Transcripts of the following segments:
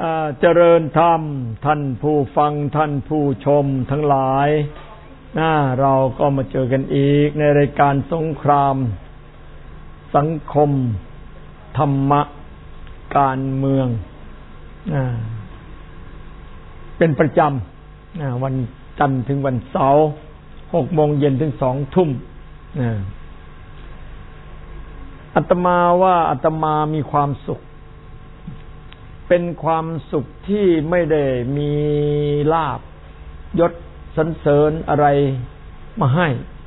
เจริญธรรมท่านผู้ฟังท่านผู้ชมทั้งหลายเราก็มาเจอกันอีกในรายการสงครามสังคมธรรมะการเมืองเป็นประจำวันจันทร์ถึงวันเสาร์ 6 โมงเย็นถึง 2 ทุ่มอาตมาว่าอาตมามีความสุขเป็นความสุขที่ไม่ได้มีลาภยศสรรเสริญอะไรมาให้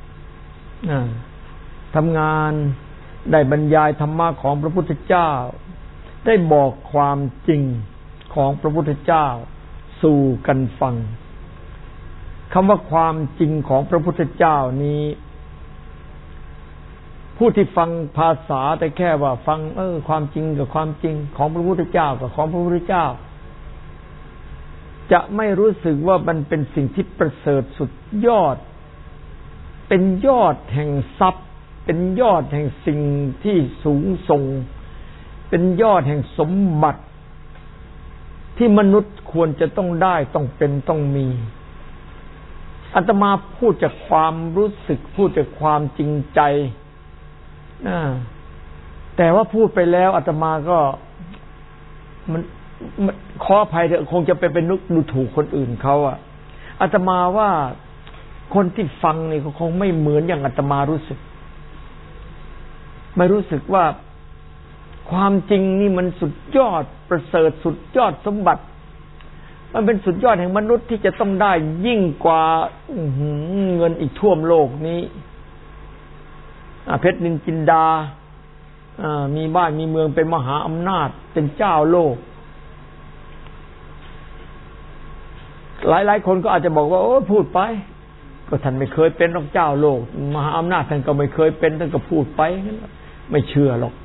ทำงานได้บรรยายธรรมะของพระพุทธเจ้าได้บอกความจริงของพระพุทธเจ้าสู่กันฟังคำว่าความจริงของพระพุทธเจ้านี้ผู้ที่ฟังภาษาแต่แค่ว่าฟังความจริงกับความจริงของพระพุทธเจ้ากับของพระพุทธเจ้าจะไม่รู้สึกว่ามันเป็นสิ่งที่ประเสริฐสุดยอดเป็นยอดแห่งทรัพย์เป็นยอดแห่งสิ่งที่สูงส่งเป็นยอดแห่งสมบัติที่มนุษย์ควรจะต้องได้ต้องเป็นต้องมีอาตมาพูดจากความรู้สึกพูดจากความจริงใจแต่ว่าพูดไปแล้วอาตมาก็มันขออภัยเถอะคงจะเป็นนึกดูถูกคนอื่นเขาอาตมาว่าคนที่ฟังนี่คงไม่เหมือนอย่างอาตมารู้สึกไม่รู้สึกว่าความจริงนี่มันสุดยอดประเสริฐสุดยอดสมบัติมันเป็นสุดยอดแห่งมนุษย์ที่จะต้องได้ยิ่งกว่าเงินอีกท่วมโลกนี้เพชรนินจินดามีบ้านมีเมืองเป็นมหาอำนาจเป็นเจ้าโลกหลายๆคนก็อาจจะบอกว่าโอ้พูดไปก็ท่านไม่เคยเป็นเจ้าโลกมหาอำนาจท่านก็ไม่เคยเป็นท่านก็พูดไปไม่เชื่อหรอก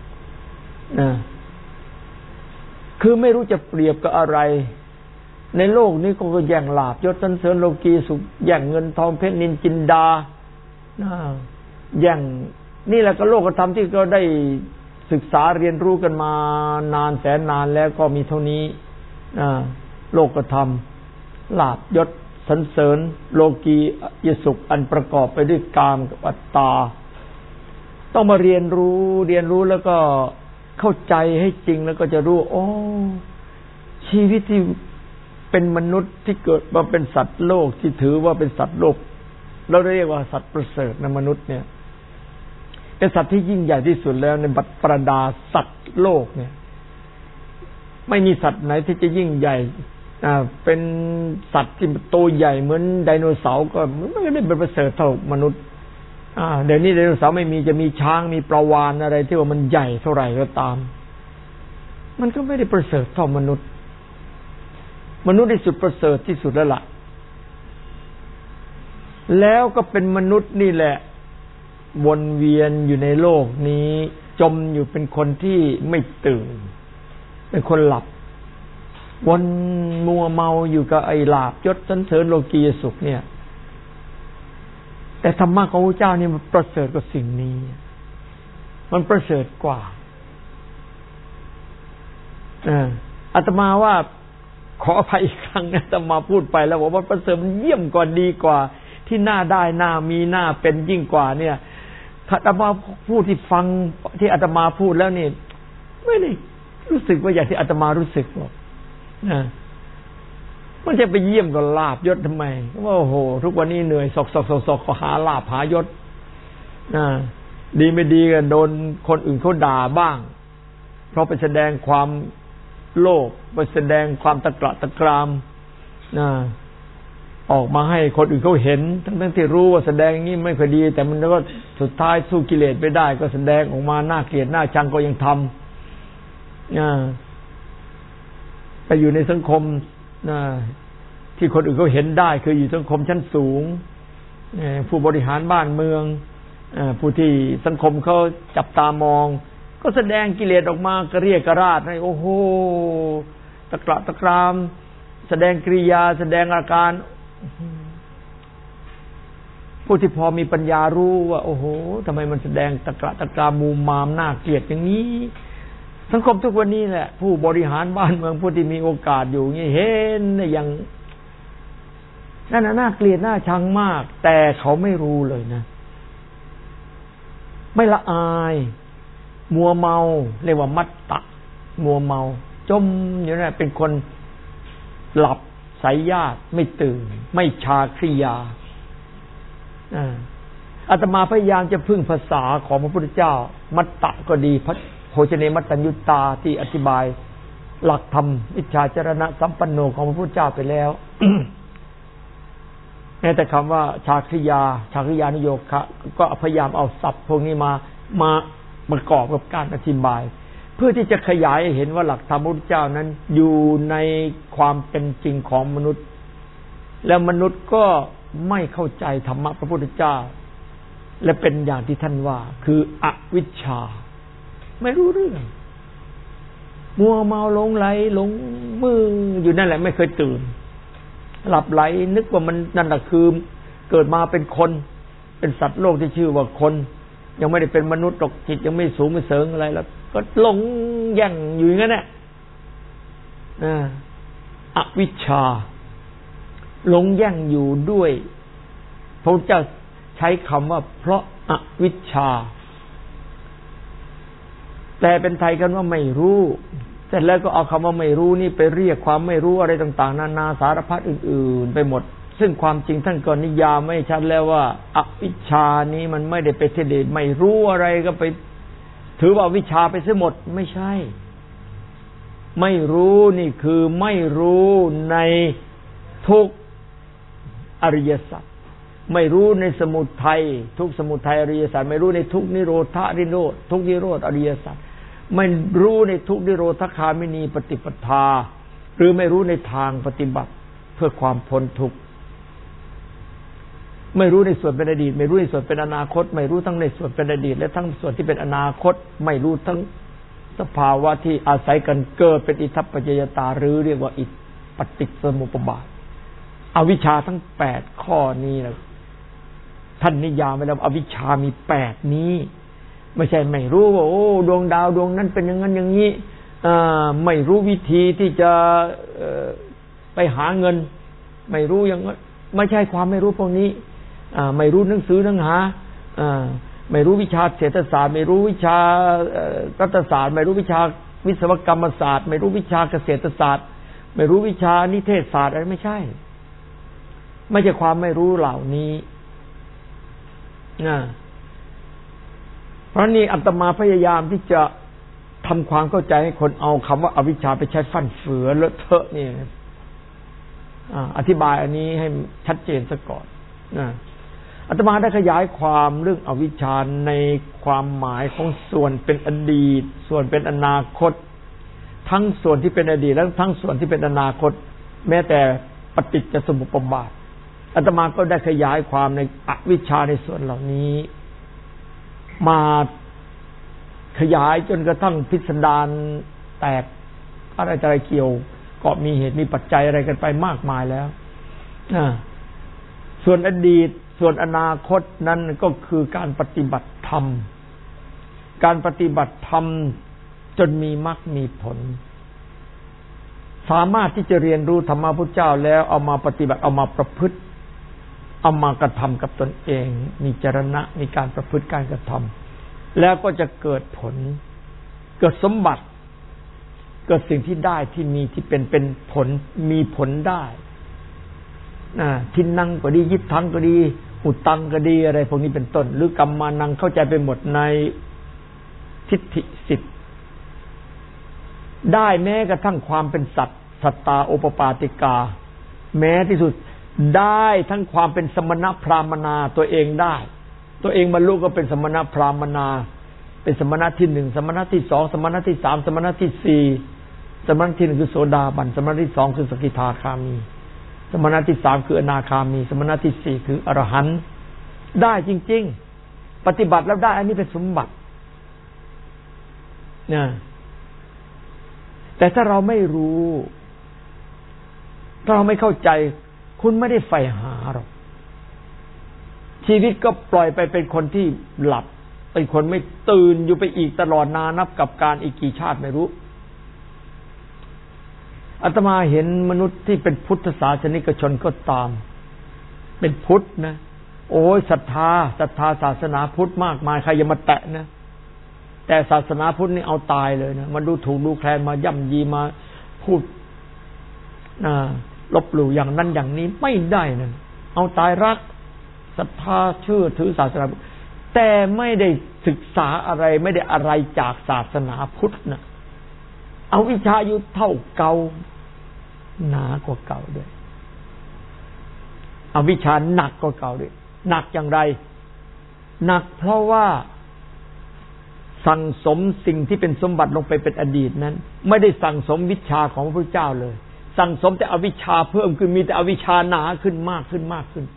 คือไม่รู้จะเปรียบกับอะไรในโลกนี้ก็แย่งลาภยศสรรเสริญโลกีสุขแย่งเงินทองเพชรนินจินดาแย่งนี่แหละก็โลกธรรมที่เราได้ศึกษาเรียนรู้กันมานานแสนนานแล้วก็มีเท่านี้โลกธรรมลาภยศสรรเสริญโลกียสุขอันประกอบไปด้วยกามกับอัตตาต้องมาเรียนรู้แล้วก็เข้าใจให้จริงแล้วก็จะรู้ชีวิตที่เป็นมนุษย์ที่เกิดมาเป็นสัตว์โลกที่ถือว่าเป็นสัตว์โลกเราเรียกว่าสัตว์ประเสริฐในมนุษย์เนี่ยเป็นสัตว์ที่ยิ่งใหญ่ที่สุดแล้วในบรรดาสัตว์โลกเนี่ยไม่มีสัตว์ไหนที่จะยิ่งใหญ่เป็นสัตว์ที่โตใหญ่เหมือนไดโนเสาร์ก็ไม่ได้เป็นประเสริฐเท่ามนุษย์เดี๋ยวนี้ไดโนเสาร์ไม่มีจะมีช้างมีปลาวาฬอะไรที่ว่ามันใหญ่เท่าไหร่ก็ตามมันก็ไม่ได้ประเสริฐเท่ามนุษย์ที่สุดประเสริฐที่สุดแล้วล่ะแล้วก็เป็นมนุษย์นี่แหละวนเวียนอยู่ในโลกนี้จมอยู่เป็นคนที่ไม่ตื่นเป็นคนหลับวนมัวเมาอยู่กับไอ้ลาภยศสรรเสริญโลกียสุขเนี่ยแต่ธรรมะของพระเจ้านี่มันประเสริฐกว่าสิ่งนี้มันประเสริฐกว่าอาตมาว่าขออภัยอีกครั้งนะอาตมาพูดไปแล้วบอกว่าประเสริฐมันเยี่ยมกว่าดีกว่าที่น่าได้น่ามีน่าเป็นยิ่งกว่าเนี่ยอาตมาพูดที่ฟังที่อาตมาพูดแล้วนี่ไม่ได้รู้สึกว่าอย่างที่อาตมารู้สึกหรอกมันจะไปเยี่ยมกับลาภยศทำไมว่าโอ้โหทุกวันนี้เหนื่อยสอกขอหาลาภหายศดีไม่ดีกันโดนคนอื่นเขาด่าบ้างเพราะไปแสดงความโลภไปแสดงความตะกละตะกรามออกมาให้คนอื่นเขาเห็นทั้งที่รู้ว่าแสดงนี้ไม่ค่อยดีแต่มันก็สุดท้ายสู้กิเลสไม่ได้ก็แสดงออกมาน่าเกลียดน่าชังก็ยังทำไปอยู่ในสังคมที่คนอื่นเขาเห็นได้คืออยู่สังคมชั้นสูงผู้บริหารบ้านเมืองผู้ที่สังคมเขาจับตามองก็แสดงกิเลสออกมากระเรียกกระราดให้โอ้โหตะกละตะกรามแสดงกริยาแสดงอาการผู้ที่พอมีปัญญารู้ว่าโอ้โหทำไมมันแสดงตะกละตะกรามมูมามน่าเกลียดอย่างนี้สังคมทุกวันนี้แหละผู้บริหารบ้านเมืองผู้ที่มีโอกาสอยู่นี่เห็นอย่างนั่นน่าเกลียดน่าชังมากแต่เขาไม่รู้เลยนะไม่ละอายมัวเมาเรียกว่ามัตตะมัวเมาจมอยู่นั่นเป็นคนหลับสายญาติไม่ตื่นไม่ชาคริยาอาตมาพยายามจะพึ่งภาษาของพระพุทธเจ้ามัตตะก็ดีพระโภชเนมัตตัญญุตาที่อธิบายหลักธรรมวิชาจรณะสัมปันโนของพระพุทธเจ้าไปแล้ว แม้แต่คำว่าชาคริยานุโยคะก็พยายามเอาศัพท์พวกนี้มาประกอบกับการอธิบายเพื่อที่จะขยายให้เห็นว่าหลักธรรมพระพุทธเจ้านั้นอยู่ในความเป็นจริงของมนุษย์แล้วมนุษย์ก็ไม่เข้าใจธรรมะพระพุทธเจ้าและเป็นอย่างที่ท่านว่าคืออวิชชาไม่รู้เรื่องมัวเมาหลงไหลหลงมืออยู่นั่นแหละไม่เคยตื่นหลับไหลนึกว่ามันนั่นแหละคือเกิดมาเป็นคนเป็นสัตว์โลกที่ชื่อว่าคนยังไม่ได้เป็นมนุษย์หรอกจิตยังไม่สูงไม่เสริงอะไรแล้วก็หลงแย่งอยู่อย่างนั้นแหละอวิชชาหลงแย่งอยู่ด้วยพระเจ้าใช้คำว่าเพราะอวิชชาแต่เป็นไทยกันว่าไม่รู้เสร็จแล้วก็เอาคำว่าไม่รู้นี่ไปเรียกความไม่รู้อะไรต่างๆนานาสารพัดอื่นๆไปหมดซึ่งความจริงท่านก็นิยามไม่ชัดแล้วว่าอวิชชานี้มันไม่ได้ไปเทเดไม่รู้อะไรก็ไปถือว่าวิชาไปเสียหมดไม่ใช่ไม่รู้นี่คือไม่รู้ในทุกอริยสัจไม่รู้ในสมุทัยทุกสมุทัยอริยสัจไม่รู้ในทุกนิโรธนิโรธทุกนิโรธอริยสัจไม่รู้ในทุกนิโรธคามินีปฏิปทาหรือไม่รู้ในทางปฏิบัติเพื่อความพ้นทุกข์ไม่รู้ในส่วนเป็นอดีตไม่รู้ในส่วนเป็นอนาคตไม่รู้ทั้งในส่วนเป็นอดีตและทั้งส่วนที่เป็นอนาคตไม่รู้ทั้งสภาวะที่อาศัยกันเกิดเป็นอิทัปปัจจยตาหรือเรียกว่าอิปฏิสมุปบาทอวิชชาทั้ง8ข้อนี้นะท่านนิยามไว้แล้วอวิชชามี8นี้ไม่ใช่ไม่รู้ว่าโอ้ดวงดาวดวงนั้นเป็นอย่างนั้นอย่างนี้ไม่รู้วิธีที่จะไปหาเงินไม่รู้อย่างนั้นไม่ใช่ความไม่รู้พวกนี้ไม่รู้หนังสือหนังหาไม่รู้วิชาเศรษฐศาสตร์ไม่รู้วิชารัฐศาสตร์ไม่รู้วิชาวิศวกรรมศาสตร์ไม่รู้วิชาเกษตรศาสตร์ไม่รู้วิชานิเทศศาสตร์อะไรไม่ใช่ความไม่รู้เหล่านี้เพราะนี่อาตมาพยายามที่จะทำความเข้าใจให้คนเอาคำว่าอวิชชาไปใช้ฟั่นเฟือเลอะเทอะนี่อธิบายอันนี้ให้ชัดเจนซะก่อนอาตมาได้ขยายความเรื่องอวิชชาในความหมายของส่วนเป็นอดีตส่วนเป็นอนาคตทั้งส่วนที่เป็นอดีตและทั้งส่วนที่เป็นอนาคตแม้แต่ปฏิจจสมุปบาทอาตมาก็ได้ขยายความในอวิชชาในส่วนเหล่านี้มาขยายจนกระทั่งพิสดารแตกอะไรเกี่ยวก็มีเหตุมีปัจจัยอะไรกันไปมากมายแล้วส่วนอดีตส่วนอนาคตนั้นก็คือการปฏิบัติธรรมการปฏิบัติธรรมจนมีมรรคมีผลสามารถที่จะเรียนรู้ธรรมะพุทธเจ้าแล้วเอามาปฏิบัติเอามาประพฤติเอามากระทำกับตนเองมีจรณะมีการประพฤติการกระทำแล้วก็จะเกิดผลเกิดสมบัติเกิดสิ่งที่ได้ที่มีที่เป็นผลมีผลได้ทินนังก็ดียิทธังก็ดีอุตังก็ดีอะไรพวกนี้เป็นต้นหรือกรรมานังเข้าใจไปหมดในทิฏฐิ10ได้แม้กระทั่งความเป็นสัตว์สัตตาโอปปาติกาแม้ที่สุดได้ทั้งความเป็นสมณพราหมณาตัวเองได้ตัวเองบรรลุก็เป็นสมณพราหมณาเป็นสมณะที่1สมณะที่2สมณะที่3สมณะที่4สมณะที่1คือโสดาบันสมณะที่2คือสกิทาคามีสมณะที่3คืออนาคามีสมณะที่4คืออรหันต์ได้จริงๆปฏิบัติแล้วได้อันนี้เป็นสมบัติแต่ถ้าเราไม่รู้ถ้าเราไม่เข้าใจคุณไม่ได้ใฝ่หาหรอกชีวิตก็ปล่อยไปเป็นคนที่หลับเป็นคนไม่ตื่นอยู่ไปอีกตลอดนานับกับการอีกกี่ชาติไม่รู้อาตมาเห็นมนุษย์ที่เป็นพุทธศาสนิกชนก็ตามเป็นพุทธนะโอ้ยศรัทธาศาสนาพุทธมากมายใครอย่ามาแตะนะแต่ศาสนาพุทธนี่เอาตายเลยนะมาดูถูกดูแคลนมาย่ำยีมาพูดลบหลู่อย่างนั้นอย่างนี้ไม่ได้นะเอาตายรักศรัทธาเชื่อถือศาสนาแต่ไม่ได้ศึกษาอะไรไม่ได้อะไรจากศาสนาพุทธนะเอาวิชาอยู่เท่าเก่าหนากว่าเก่าด้วยเอาวิชาหนักกว่าเก่าด้วยหนักอย่างไรหนักเพราะว่าสั่งสมสิ่งที่เป็นสมบัติลงไปเป็นอดีตนั้นไม่ได้สั่งสมวิชาของพระพุทธเจ้าเลยสั่งสมแต่อวิชชาเพิ่มขึ้นมีแต่อวิชชาหนาขึ้นมากขึ้น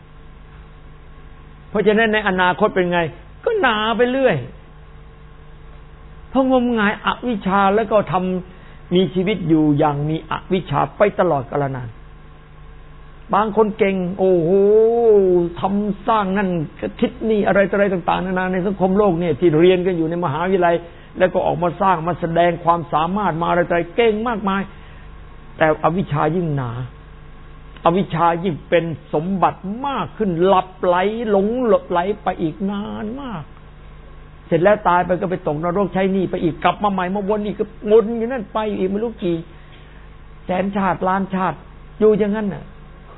เพราะฉะนั้นในอนาคตเป็นไงก็หนาไปเรื่อยเพราะงมงายอวิชชาแล้วก็ทำมีชีวิตอยู่อย่างมีอวิชชาไปตลอดกาลนานบางคนเก่งโอ้โหทำสร้างนั่นคิดนี่อะไรต่างๆนานาในสังคมโลกเนี่ยที่เรียนกันอยู่ในมหาวิทยาลัยแล้วก็ออกมาสร้างมาแสดงความสามารถมาอะไรเก่งมากมายแต่อวิชชายิ่งหนาอวิชชายิ่งเป็นสมบัติมากขึ้นหลับไหลหลงไหลไปอีกนานมากเสร็จแล้วตายไปก็ไปตกนรกใช้หนี้ไปอีกกลับมาใหม่มาวนอีกก็วนอยู่นั่นไปอีกไม่รู้กี่แสนชาติล้านชาติอยู่อย่างนั้นน่ะ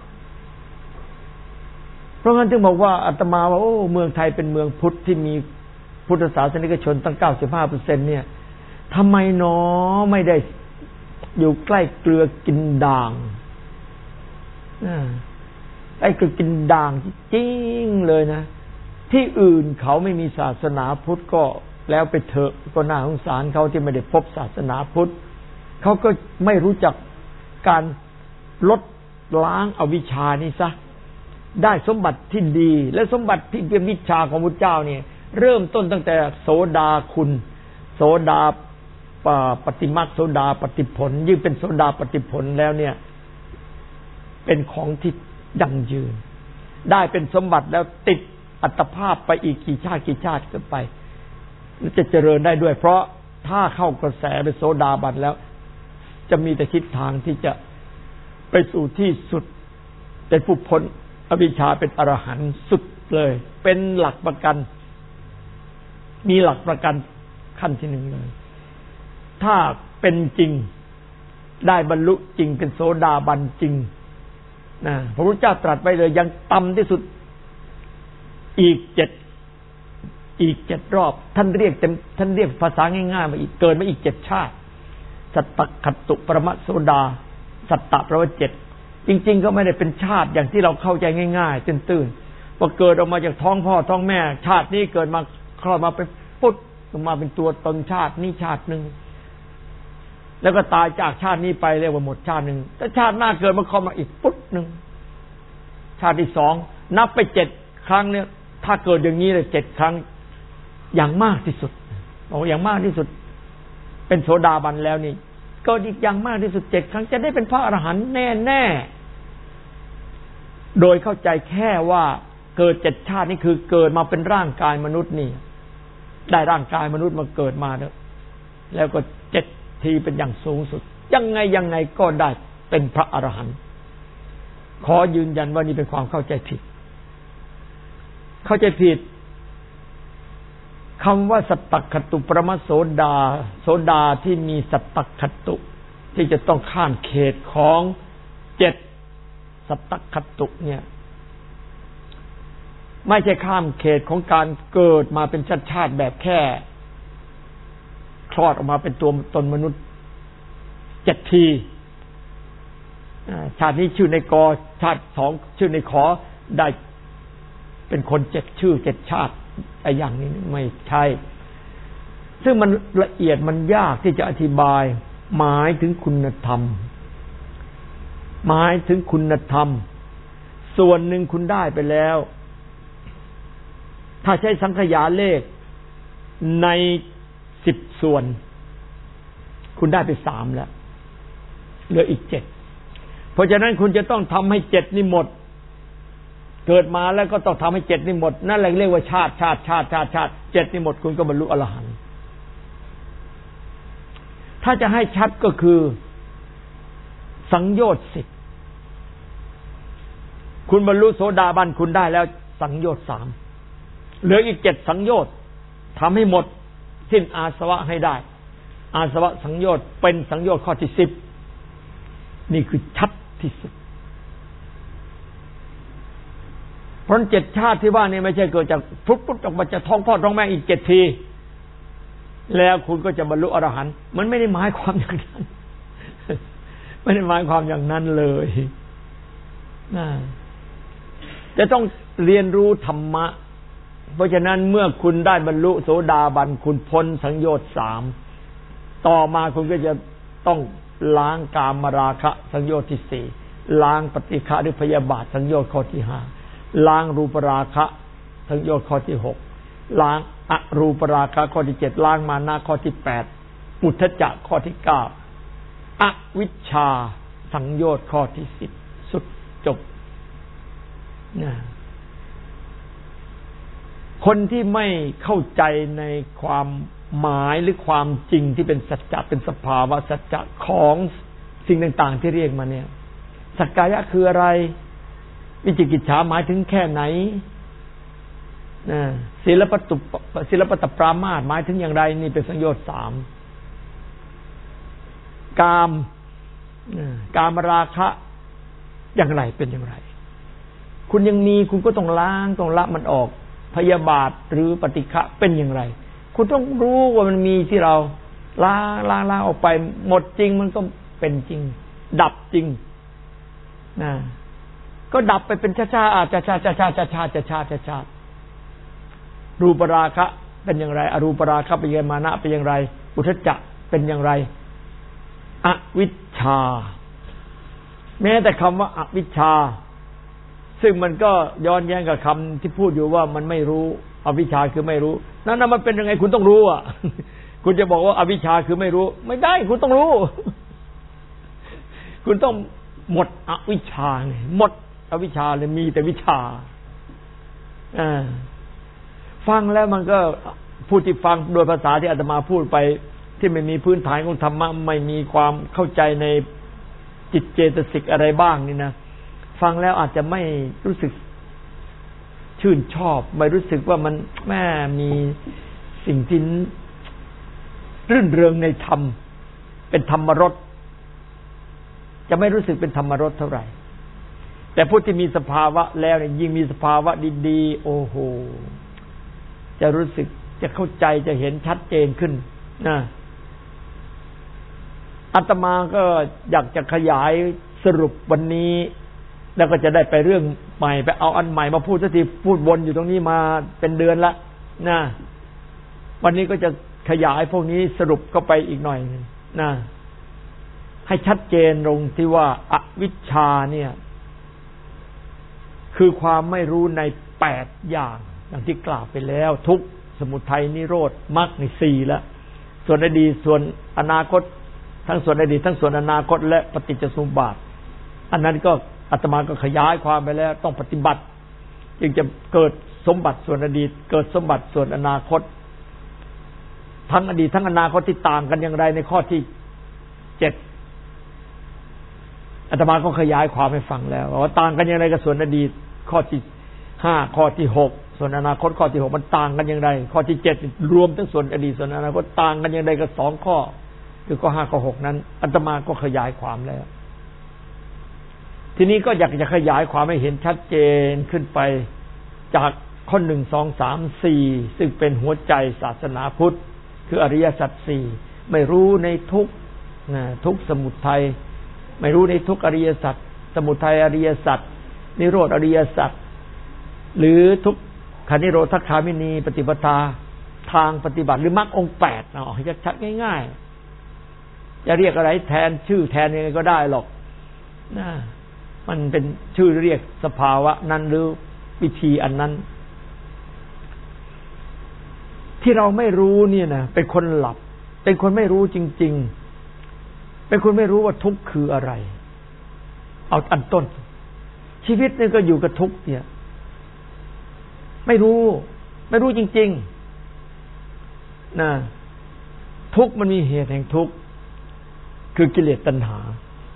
เพราะงั้นจึงบอกว่าอาตมาว่าโอ้เมืองไทยเป็นเมืองพุทธที่มีพุทธศาสนิกชนตั้ง 95% เนี่ยทำไมหนอไม่ได้อยู่ใกล้เกลือกินด่างไอ้เกลือกินด่างจริงเลยนะที่อื่นเขาไม่มีศาสนาพุทธก็แล้วไปเถอะก็น่าสงสารเขาที่ไม่ได้พบศาสนาพุทธเขาก็ไม่รู้จักการลดล้างอวิชชานี่ซะได้สมบัติที่ดีและสมบัติที่เป็นวิชาของพุทธเจ้าเนี่ยเริ่มต้นตั้งแต่โสดาคุณโสดาปฏิมรรคโสดาปฏิผลยิ่งเป็นโสดาปฏิผลแล้วเนี่ยเป็นของที่ยั่งยืนได้เป็นสมบัติแล้วติดอัตภาพไปอีกกี่ชาติกันไปจะเจริญได้ด้วยเพราะถ้าเข้ากระแสเป็นโสดาบันแล้วจะมีแต่ทิศทางที่จะไปสู่ที่สุดเป็นผู้พ้นอวิชชาเป็นอรหันต์สุดเลยเป็นหลักประกันมีหลักประกันขั้นที่หนึ่งเลยถ้าเป็นจริงได้บรรลุจริงเป็นโสดาบันจริงนะพระพุทธเจ้าตรัสไว้เลยยังต่ำที่สุดอีก7รอบท่านเรียกภาษาง่ายๆมาอีกเกินมาอีก7ชาติสัตตคัตตุปรมโสดาสัตตะแปลว่า7จริงๆก็ไม่ได้เป็นชาติอย่างที่เราเข้าใจง่ายๆตื้นๆว่าเกิดออกมาจากท้องพ่อท้องแม่ชาตินี้เกิดมาคลอดมาเป็นปุ๊บมาเป็นตัวตนชาตินี้ชาตินึงแล้วก็ตายจากชาตินี้ไปเรียกว่าหมดชาตินึงแต่ชาติหน้าเกิดมาเข้ามาอีกปุ๊บนึงชาติที่2นับไป7ครั้งเนี่ยถ้าเกิดอย่างนี้เลย7ครั้งอย่างมากที่สุดบอกอย่างมากที่สุดเป็นโสดาบันแล้วนี่ก็อีกอย่างมากที่สุด7ครั้งจะได้เป็นพระอรหันต์แน่ๆโดยเข้าใจแค่ว่าเกิด7ชาตินี่คือเกิดมาเป็นร่างกายมนุษย์นี่ได้ร่างกายมนุษย์มาเกิดมาแล้วก็7ทีเป็นอย่างสูงสุดยังไงก็ได้เป็นพระอรหันต์ขอยืนยันว่านี่เป็นความเข้าใจผิดคำว่าสัตตคัตตุปรมโสดาที่มีสัตตคัตตุที่จะต้องข้ามเขตของ7สัตตคัตตุเนี่ยไม่ใช่ข้ามเขตของการเกิดมาเป็นชาติแบบแค่คลอดออกมาเป็นตัวตนมนุษย์7ทีชาตินี้ชื่อในกอชาติ2ชื่อในขอได้เป็นคน7ชื่อ7ชาติไอ้อย่างนี้ไม่ใช่ซึ่งมันละเอียดมันยากที่จะอธิบายหมายถึงคุณธรรมส่วนหนึ่งคุณได้ไปแล้วถ้าใช้สังขยาเลขใน10ส่วนคุณได้ไป3แล้วเหลืออีก7เพราะฉะนั้นคุณจะต้องทำให้7นี่หมดเกิดมาแล้วก็ต้องทำให้7นี่หมดนั่นแหละเรียกว่าชาติ7นี่หมดคุณก็บรรลุอรหันต์ถ้าจะให้ชัดก็คือสังโยชน์10คุณบรรลุโสดาบันคุณได้แล้วสังโยชน์3เหลืออีก7สังโยชน์ทำให้หมดสิ้นอาสวะให้ได้อาสวะสังโยชน์เป็นสังโยชน์ข้อที่10นี่คือชัดที่สุดเพราะ7ชาติที่ว่านี่ไม่ใช่เกิดจากปุ๊บออกมาจากท้องพ่อท้องแม่อีก7ทีแล้วคุณก็จะบรรลุอรหันต์มันไม่ได้หมายความอย่างนั้นไม่ได้หมายความอย่างนั้นเลยจะต้องเรียนรู้ธรรมะเพราะฉะนั้นเมื่อคุณได้บรรลุโสดาบันคุณพ้นสังโยชน์3ต่อมาคุณก็จะต้องล้างกามราคะสังโยชน์ที่4ล้างปฏิฆะหรือพยาบาทสังโยชน์ข้อที่5ล้างรูปราคะสังโยชน์ข้อที่6ล้างอรูปราคะข้อที่7ล้างมานะข้อที่8อุทธัจจะข้อที่9อวิชชาสังโยชน์ข้อที่10สุดจบคนที่ไม่เข้าใจในความหมายหรือความจริงที่เป็นสัจจะเป็นสภาวะสัจจะของสิ่งต่างๆที่เรียกมาเนี่ยสักกายะคืออะไรวิจิกิจฉาหมายถึงแค่ไหนศีลปตปรามาสหมายถึงอย่างไรนี่เป็นสังโยชน์3กามราคะอย่างไรเป็นอย่างไรคุณยังมีคุณก็ต้องล้างต้องละมันออกพยาบาทหรือปฏิฆะเป็นอย่างไรคุณต้องรู้ว่ามันมีที่เราล้างออกไปหมดจริงมันก็เป็นจริงดับจริงก็ดับไปเป็นช้าๆรูปราคะเป็นอย่างไรอรูปราคะเป็นอย่างไรมานะเป็นอย่างไรอุทธัจจะเป็นอย่างไรอวิชชาแม้แต่คำว่าอวิชชาซึ่งมันก็ย้อนแย้งกับคำที่พูดอยู่ว่ามันไม่รู้อวิชชาคือไม่รู้นั่นมันเป็นยังไงคุณต้องรู้อ่ะคุณจะบอกว่าอวิชชาคือไม่รู้ไม่ได้คุณต้องรู้คุณต้องหมดอวิชชาไงหมดอวิชชาเลยมีแต่วิชาฟังแล้วมันก็พูดที่ฟังโดยภาษาที่อาตมาพูดไปที่ไม่มีพื้นฐานของธรรมะไม่มีความเข้าใจในจิตเจตสิกอะไรบ้างนี่นะฟังแล้วอาจจะไม่รู้สึกชื่นชอบไม่รู้สึกว่ามันแม่มีสิ่งที่รื่นเริงในธรรมเป็นธรรมรสจะไม่รู้สึกเป็นธรรมรสเท่าไหร่แต่ผู้ที่มีสภาวะแล้วเนี่ยยิ่งมีสภาวะดีๆโอ้โหจะรู้สึกจะเข้าใจจะเห็นชัดเจนขึ้นนะอาตมาก็อยากจะขยายสรุปวันนี้แล้วก็จะได้ไปเรื่องใหม่ไปเอาอันใหม่มาพูดสักทีพูดวนอยู่ตรงนี้มาเป็นเดือนละนะวันนี้ก็จะขยายพวกนี้สรุปเข้าไปอีกหน่อยนะให้ชัดเจนลงที่ว่าอวิชชาเนี่ยคือความไม่รู้ใน8อย่างอย่างที่กล่าวไปแล้วทุกข์สมุทัยนิโรธมรรคใน4แล้วส่วนอดีตส่วนอนาคตทั้งส่วนอดีตทั้งส่วนอนาคตและปฏิจจสมุปบาทอันนั้นก็อาตมาก็ขยายความไปแล้วต้องปฏิบัติจึงจะเกิดสมบัติส่วนอดีตเกิดสมบัติส่วนอนาคตทั้งอดีตทั้งอนาคตที่ต่างกันอย่างไรในข้อที่7อาตมาก็ขยายความให้ฟังแล้วว่าต่างกันอย่างไรกับส่วนอดีตข้อที่5ข้อที่6ส่วนอนาคตข้อที่6มันต่างกันอย่างไรข้อที่7รวมทั้งส่วนอดีตส่วนอนาคตต่างกันอย่างไรกับ2ข้อคือข้อ5ข้อ6นั้นอาตมาก็ขยายความแล้วทีนี้ก็อยากจะขยายความให้เห็นชัดเจนขึ้นไปจากข้อ1 2 3 4ซึ่งเป็นหัวใจศาสนาพุทธคืออริยสัจ4ไม่รู้ในทุกทุกสมุทัยไม่รู้ในทุกอริยสัจสมุทัยอริยสัจนิโรธอริยสัจหรือทุกขันธ์นิโรธคามินีปฏิปทาทางปฏิบัติหรือมรรคองค์8เอาให้ชัดๆง่ายๆจะเรียกอะไรแทนชื่อแทนยังไงก็ได้หรอกนะมันเป็นชื่อเรียกสภาวะนั้นหรือวิธีอันนั้นที่เราไม่รู้เนี่ยนะเป็นคนหลับเป็นคนไม่รู้จริงๆเป็นคนไม่รู้ว่าทุกข์คืออะไรเอาอันต้นชีวิตนี่ก็อยู่กับทุกข์เนี่ยไม่รู้จริงๆนะทุกข์มันมีเหตุแห่งทุกข์คือกิเลสตัณหา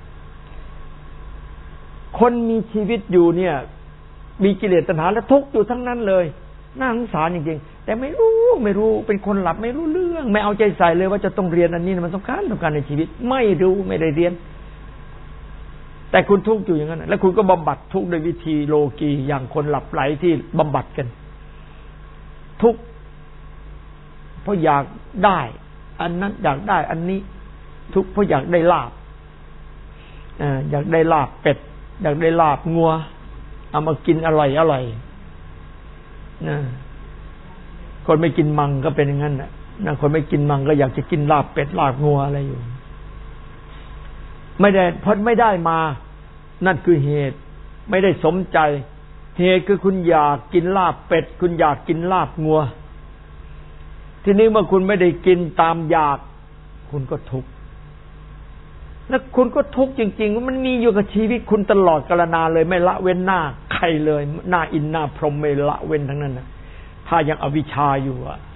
คนมีชีวิตอยู่เนี่ยมีกิเลสตัณหาและทุกข์อยู่ทั้งนั้นเลยน่าสงสารจริงๆแต่ไม่รู้เป็นคนหลับไม่รู้เรื่องไม่เอาใจใส่เลยว่าจะต้องเรียนอันนี้มันสำคัญในชีวิตไม่รู้ไม่ได้เรียนแต่คุณทุกข์อยู่อย่างนั้นแล้วคุณก็บำบัดทุกข์โดยวิธีโลกีอย่างคนหลับไหลที่บำบัดกันทุกข์เพราะอยากได้อันนั้นอยากได้อันนี้ทุกข์เพราะอยากได้ลาภอยากได้ลาภเป็ดอยากได้ลาบงัวเอามากินอร่อยนะคนไม่กินมังก็เป็นอย่างนั้นนะคนไม่กินมังก็อยากจะกินลาบเป็ดลาบงัวอะไรอยู่ไม่ได้เพราะไม่ได้มานั่นคือเหตุไม่ได้สมใจเหตุคือคุณอยากกินลาบเป็ดคุณอยากกินลาบงัวทีนี้เมื่อคุณไม่ได้กินตามอยากคุณก็ทุกข์แล้วคุณก็ทุกข์จริงๆมันมีอยู่กับชีวิตคุณตลอดกาลนานเลยไม่ละเว้นหน้าใครเลยหน้าอินหน้าพรหมไม่ละเว้นทั้งนั้นนะถ้ายังอวิชชาอยู่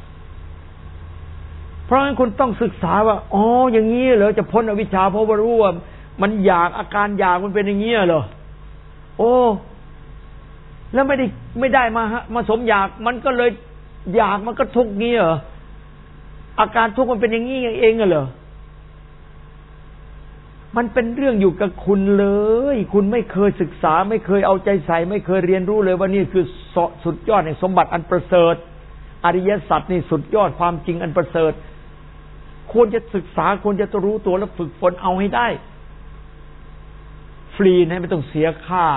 เพราะฉะนั้นคุณต้องศึกษาว่าอ๋ออย่างนี้เหรอจะพ้นอวิชชาเพราะว่ารู้ว่ามันอยากอาการอยากมันเป็นอย่างนี้เหรอโอ้แล้วไม่ได้มาสมอยากมันก็เลยอยากมันก็ทุกข์งี้เหรออาการทุกข์มันเป็นอย่างนี้เองเหรอมันเป็นเรื่องอยู่กับคุณเลยคุณไม่เคยศึกษาไม่เคยเอาใจใส่ไม่เคยเรียนรู้เลยว่านี่คือสุดยอดแห่งสมบัติอันประเสริฐอริยสัจนี่สุดยอดความจริงอันประเสริฐควรจะศึกษาควรจะรู้ตัวแล้วฝึกฝนเอาให้ได้ฟรีนะไม่ต้องเสียค่า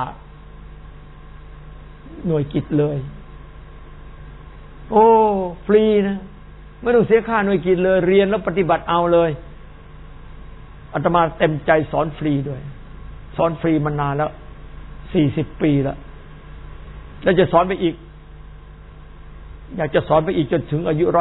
หน่วยกิจเลยโอ้ฟรีนะไม่ต้องเสียค่าหน่วยกิจเลยเรียนแล้วปฏิบัติเอาเลยอาตมาเต็มใจสอนฟรีด้วยสอนฟรีมานานแล้ว40 ปีแล้วแล้วจะสอนไปอีกอยากจะสอนไปอีกจนถึงอายุ151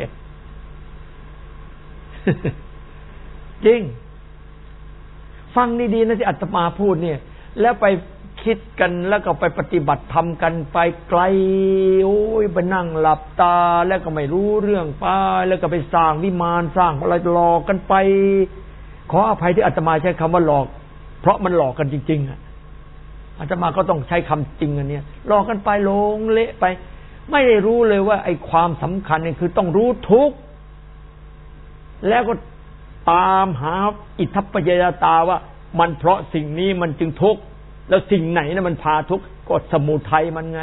จริงฟังดีๆนะที่อาตมาพูดเนี่ยแล้วไปคิดกันแล้วก็ไปปฏิบัติทำกันไปไกลโอ้ยไปนั่งหลับตาแล้วก็ไม่รู้เรื่องไปแล้วก็ไปสร้างวิมานสร้างอะไรหลอกกันไปขออภัยที่อาตมาใช้คำว่าหลอกเพราะมันหลอกกันจริงๆอาตมาก็ต้องใช้คำจริงอันนี้หลอกกันไปลงเละไปไม่ได้รู้เลยว่าไอ้ความสำคัญนี่คือต้องรู้ทุกข์แล้วก็ตามหาอิทัปปัจจยตาว่ามันเพราะสิ่งนี้มันจึงทุกข์แล้วสิ่งไหนนะมันพาทุกข์ก็สมุทัยมันไง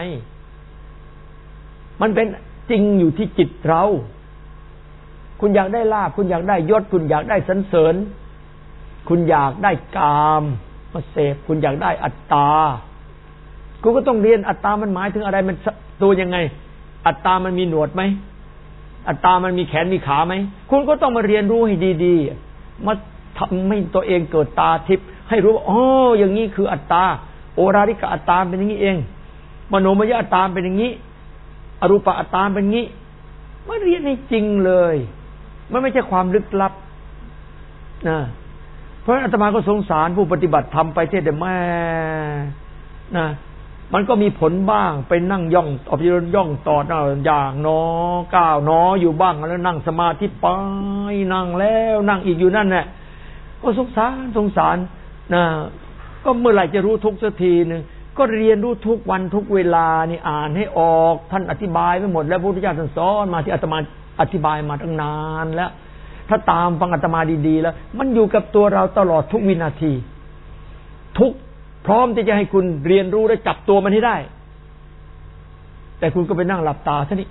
มันเป็นจริงอยู่ที่จิตเราคุณอยากได้ลาภคุณอยากได้ยศคุณอยากได้สรรเสริญคุณอยากได้กามมาเสพคุณอยากได้อัตตาคุณก็ต้องเรียนอัตตามันหมายถึงอะไรมันตัวยังไงอัตตามันมีหนวดไหมอัตตามันมีแขนมีขาไหมคุณก็ต้องมาเรียนรู้ให้ดีๆมาทำให้ตัวเองเกิดตาทิพย์ให้รู้ว่าอ๋ออย่างนี้คืออัตตาโอราริกะอัตตาเป็นอย่างนี้เองมโนมยอัตตาเป็นอย่างนี้อรูปะอัตตาเป็นอย่างนี้มาเรียนให้จริงเลยมันไม่ใช่ความลึกลับนะเพราะอาตมาก็สงสารผู้ปฏิบัติธรรมไปเทศแต่แม่นะมันก็มีผลบ้างไปนั่งย่องย่องต่ออย่างนอก้าวนออยู่บ้างแล้วนั่งสมาธิไปนั่งแล้วนั่งอีกอยู่นั่นแหละก็สงสารนะก็เมื่อไหร่จะรู้ทุกสักทีนึงก็เรียนรู้ทุกวันทุกเวลานี่อ่านให้ออกท่านอธิบายไปหมดแล้วพระพุทธเจ้าท่านสอนมาที่อาตมาอธิบายมาตั้งนานแล้วถ้าตามฟังอาตมาดีๆแล้วมันอยู่กับตัวเราตลอดทุกวินาทีทุกพร้อมที่จะให้คุณเรียนรู้และจับตัวมันให้ได้แต่คุณก็ไปนั่งหลับตาซะนี่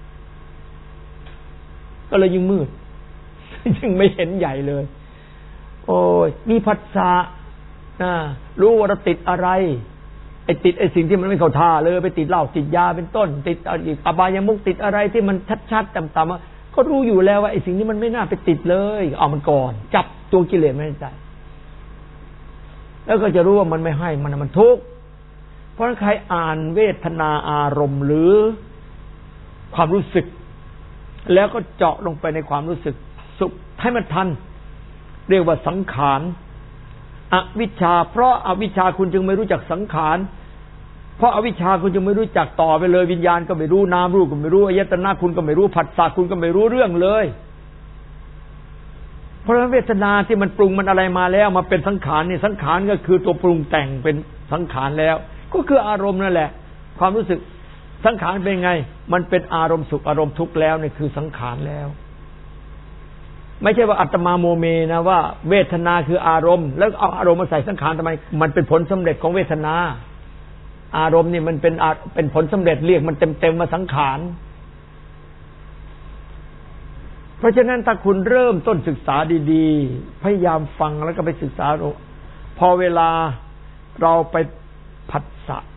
ก็เลยยิ่งมืดยิ่งไม่เห็นใหญ่เลยโอ้ยมีผัสสะรู้ว่าเราติดอะไรไอ้ติดไอ้สิ่งที่มันไม่เข้าท่าเลยไปติดเหล้าติดยาเป็นต้นติดอบายมุขติดอะไรที่มันชัดๆต่ำๆก็รู้อยู่แล้วว่าไอ้สิ่งนี้มันไม่น่าไปติดเลยเอามันก่อนจับตัวกิเลสไม่ได้แล้วก็จะรู้ว่ามันไม่ให้มันทุกข์เพราะฉะนั้นใครอ่านเวทนาอารมณ์หรือความรู้สึกแล้วก็เจาะลงไปในความรู้สึกสุขให้มันทันเรียกว่าสังขารอวิชชาเพราะอวิชชาคุณจึงไม่รู้จักสังขารเพราะอวิชชาคุณจะไม่รู้จักต่อไปเลยวิญญาณก็ไม่รู้นามรูปก็ไม่รู้อายตนะคุณก็ไม่รู้ผัสสะคุณก็ไม่รู้เรื่องเลยเพราะเวทนาที่มันปรุงมันอะไรมาแล้วมาเป็นสังขารนี่สังขารก็คือตัวปรุงแต่งเป็นสังขารแล้วก็คืออารมณ์นั่นแหละความรู้สึกสังขารเป็นไงมันเป็นอารมณ์สุขอารมณ์ทุกข์แล้วนี่คือสังขารแล้วไม่ใช่ว่าอาตมาโมเมนะว่าเวทนาคืออารมณ์แล้วเอาอารมณ์มาใส่สังขารทำไมมันเป็นผลสำเร็จของเวทนาอารมณ์นี่มันเป็นผลสำเร็จเรียกมันเต็มมาสังขารเพราะฉะนั้นถ้าคุณเริ่มต้นศึกษาดีๆพยายามฟังแล้วก็ไปศึกษาพอเวลาเราไปผัสสะ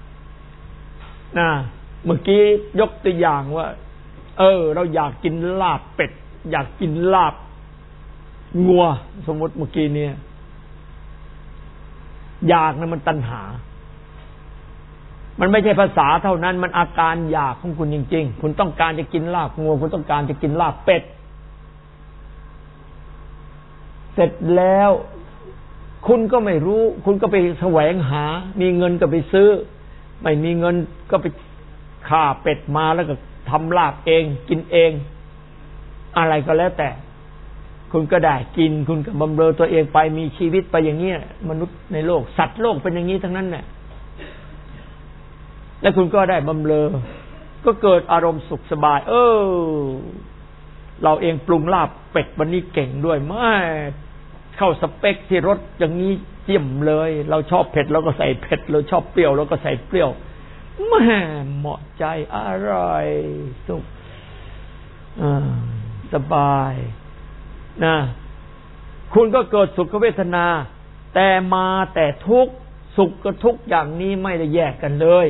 เมื่อกี้ยกตัวอย่างว่าเราอยากกินลาบเป็ดอยากกินลาบงัวสมมติเมื่อกี้เนี่ยอยากนะมันตัณหามันไม่ใช่ภาษาเท่านั้นมันอาการอยากของคุณจริงๆคุณต้องการจะกินลาบงัวคุณต้องการจะกินลาบเป็ดเสร็จแล้วคุณก็ไม่รู้คุณก็ไปแสวงหามีเงินก็ไปซื้อไม่มีเงินก็ไปฆ่าเป็ดมาแล้วก็ทำลาบเองกินเองอะไรก็แล้วแต่คุณก็ได้กินคุณก็บำเรอตัวเองไปมีชีวิตไปอย่างนี้มนุษย์ในโลกสัตว์โลกเป็นอย่างนี้ทั้งนั้นแหละแล้วคุณก็ได้บำเรอก็เกิดอารมณ์สุขสบายเราเองปรุงลาบเป็ดวันนี้เก่งด้วยไม่เข้าสเปคที่รสอย่างนี้เยี่ยมเลยเราชอบเผ็ดเราก็ใส่เผ็ดเราชอบเปรี้ยวเราก็ใส่เปรี้ยวแม่เหมาะใจอร่อยสุขสบายนะคุณก็เกิดสุขเวทนาแต่ทุกข์สุขกับทุกข์อย่างนี้ไม่ได้แยกกันเลย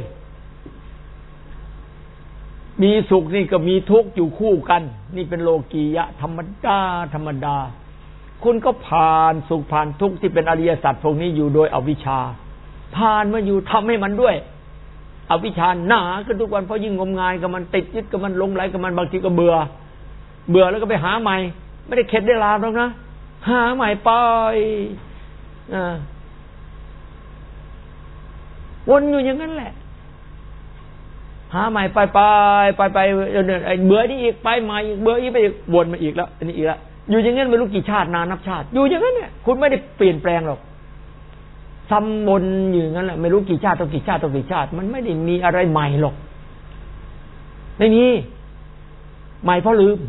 มีสุขนี่ก็มีทุกข์อยู่คู่กันนี่เป็นโลกียะธรรมดาคุณก็ผ่านสุขผ่านทุกข์ที่เป็นอริยสัจพวกนี้อยู่โดยอวิชชาผ่านมาอยู่ทำให้มันด้วยอวิชชาหนาขึ้นทุกวันเพราะยิ่งงมงายกับมันติดยึดกับมันหลงไหลกับมันบางทีก็เบื่อแล้วก็ไปหาใหม่ไม่ได้เข็ดได้ลาหรอกนะหาใหม่ไปวนอยู่อย่างนั้นแหละหาใหม่ไปเบื่อนี่อีกไปใหม่อีกเบื่ออีกไปอีกวนมาอีกแล้วอันนี้อีกแล้วอยู่อย่างนั้นไม่รู้กี่ชาตินานนับชาติอยู่อย่างนั้นเนี่ยคุณไม่ได้เปลี่ยนแปลงหรอกซ้ำวนอยู่อย่างนั้นแหละไม่รู้กี่ชาติต่อกี่ชาติมันไม่ได้มีอะไรใหม่หรอกไม่มีใหม่เพราะลืม